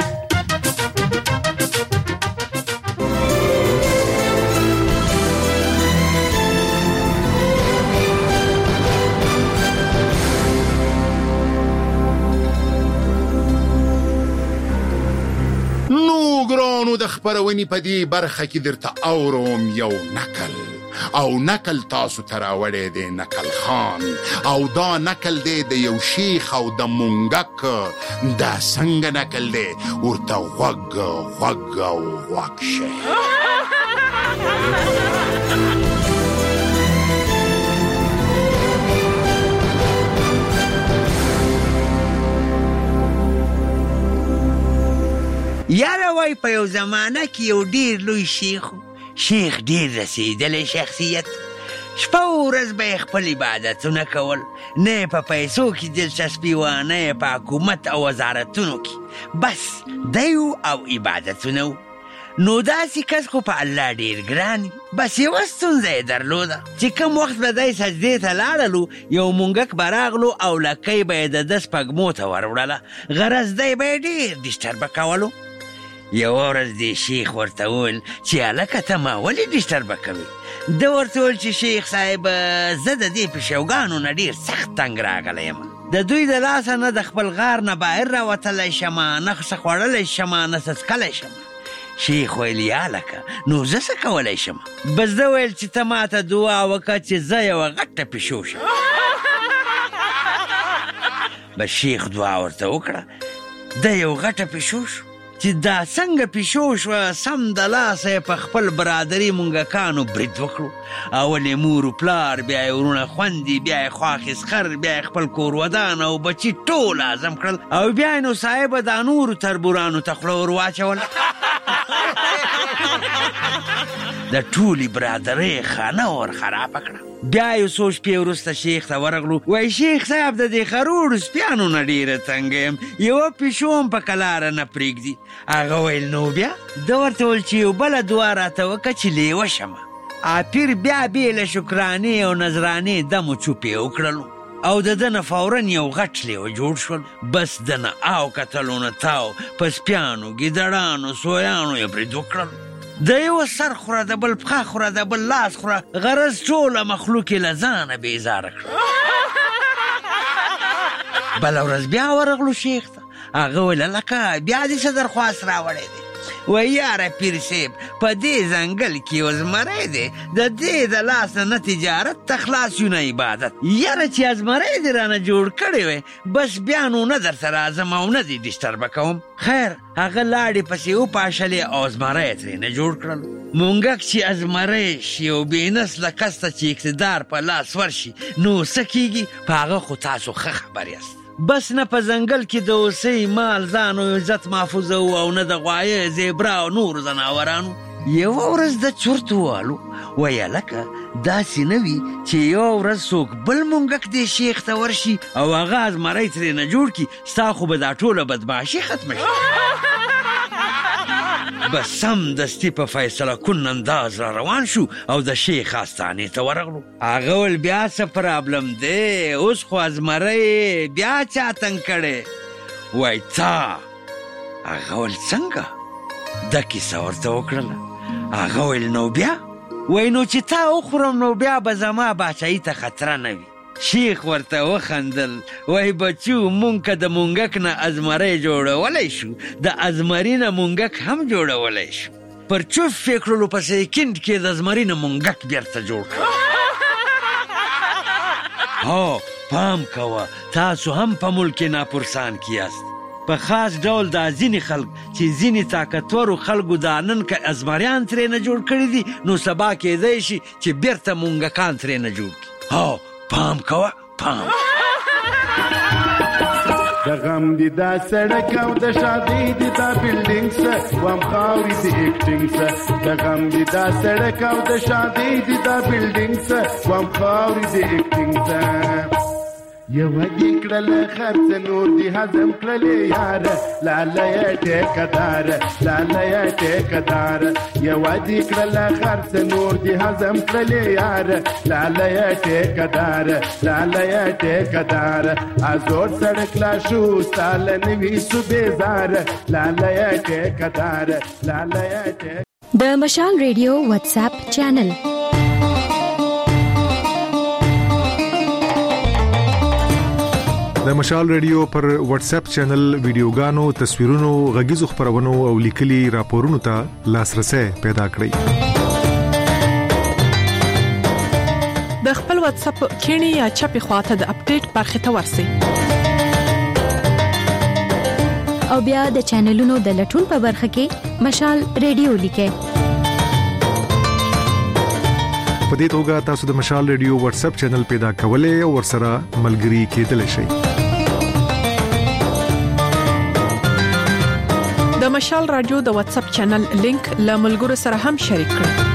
نو ګرانو د خپرونې په دې برخه کې درته اورم یو نکل او نکل تاسو ته راوړی دی نکل خان او دا نکل دی د یو شیخ او د مونګک دا څنګه نکل دی ورته غوږ غوږ او غوږ شئ یاره وای په یو زمانه کې یو ډیر لوی شیخ شیخ ډیر رسېدلی شخصیت شپه و ورځ به یې خپل عبادتونه کول نه یې په پیسو کې دلچسپي وه نه یې په حکومت او وزارتونو کې بس دی او عبادتونه و نو داسې کس خو په الله ډیر ګران بس یوه ستونزه یې درلوده چې کوم وخت به دی سجدې ته لاړلو یو مونګک به راغلو او لکۍ به یې د ده سپږمو ته وروړله غرض دی به یې ډېر ډسټربه کولو یوه ورځ دې شیخ ورته وویل چې هلکه ته ما ولې ډسټربه کوې ده ورته وویل چې شیخ صاحب زه د دې پیشوګانو نه ډېر سخت تنګ راغلی یم د دوی د لاسه نه د خپل غار نه بهر راوتلی شم نه څه خوړلی شم نه څه څکلی شم شیخ ویل یا هلکه نو زه څه کولی شم بس ده ویل چې ته ما ته دعا وکړه چې زه یوه غټه پیشو شم بس شیخ دعا ورته وکړه ده یو غټه پیشو شو چې دا څنګه پیشو شوه سم د لاسه یې په خپل برادري مونګکانو برید وکړو اول یې مور و پلار بیا یې ورونه خوندي بیا یې خواښې سخر بیا یې خپل کور ودان او بچي ټول اعظم کړل او بیا یې نو صاحبه دا نورو تربورانو ته خوله ور واچول د ټولې برادرۍ خانه ور خرابه کړه بیا یو څو شپې وروسته شیخ ته ورغلو وایي شیخ صاحب د دې خروړو سپیانو نه ډېره تنګه یم یوه پیشو هم په کلاره نه پرېږدي هغه ویل نو بیا ده ورته ویل چې یو بله دعا راته وکړه چې لیوه شمه پیر بیا بې له شکرانې او نظرانې دم و چوپ یې وکړلو او د ده نه فورا یو غټ لیوه جوړ شول بس ده نه آو کتلو نه تاو په سپیانو ګیدړانو سویانو یې برید وکړلو د یوه سر خوره د بل پښه خوره د بل لاس خوره غرض ټوله مخلوق یې له ځانه بېزاره کړه بله ورځ بیا ورغلو شیخ ته هغه ویل هلکه بیا دې څه درخواست راوړی دی وایي یاره پیر صاحب په دې ځنګل کې یو زمری دی د دې د لاس نه تجارت ته خلاص یو نه عبادت یاره چې زمری دې رانه جوړ کړی وی بس بیا نو نه درته راځم او نه دې ډسټربه کوم خیر هغه لاړې پسې وپاشلې او زمری یې ترې نه جوړ کړل مونګک چې زمری شي او بې نسله کس ته چې اقتدار په لاس ورشي نو څه کېږي په هغه خو تاسو ښه خبر یاست بس نه په ځنګل کې د اوسۍ مال ځان او عزت محفوظه و او نه د غوایه زیبرا او نورو ځناورانو یوه ورځ د چورت ووالو وایي هلکه داسې نه وي چې یوه ورځ څوک بل مونګک دې شیخ ته ورشي او هغه زمری ترې نه جوړ کړي ستا خو به دا ټوله بدمعاشي ختمه شي بس سم دستي په فیصله کن انداز را روان شو او د شیخ آستانې ته ورغلو هغه ول بیا څه پرابلم دی اوس خو زمری بیا چا تنګ کړی وایي تا هغه ول څنګه دا کیسه ورته وکړله هغه ویل نو بیا وایي نو چې تا وخورم نو بیا به زما باچایي ته خطره نه وي شیخ ورته وخندل وایي بچو مونږ که د مونګک نه ازمری جوړولی شو د ازمري نه مونګک هم جوړولی شو پر چوف فکرلو په سیکنډ کې د ازمري نه مونګک بیرته جوړ کړ هو پام کوه تاسو هم په ملک ناپرسان کې یاست په خاص ډول دا ځینې خلک چې ځینې طاقتورو خلکو دا نن که ازمریان ترې نه جوړ کړي دي نو سبا کېدی شي چې بیرته مونګکان ترې نه جوړ کړي هو پام کوه پام د غم دی دا سړک او د شادۍ دی دا بلډینګ سه وام خاورې د ایکټینګ سه د غم دی دا سړک او د شادۍ دی دا بلډینګ سه وام خاورې د ایکټینګ سه یو دې کړل خرڅ نور دې هضم کړلې یار لاله یې ټیکدار لاله یې ټیکدار یو دې کړل خرڅ نور دې هضم کړلې یار لاله یې ټیکدار لاله یې ټیکدار ازور سړک لا شو سال نوي صوبېزار لاله یې ټیکدار لاله یې ټیک د مشال ریډیو واتس اپ چینل د مشال ریډیو پر واتس اپ چینل ویډیوګانو، تصویرونو، غږیزو خبرونو او لیکلي راپورونو ته لاسرسي پیدا کړئ. د خپل واتس اپ کینی یا چپی خواته د اپډیټ برخه ته ورسئ. او بیا د چینلونو د لټون په برخه کې مشال ریډیو لیکئ. په دې توګه تاسو د مشال ریډیو واتس اپ چینل پیدا کولای او ورسره ملګري کېدلی شئ. د مشال رادیو د واتس اپ چینل لینک له ملګرو سره هم شریک کړئ.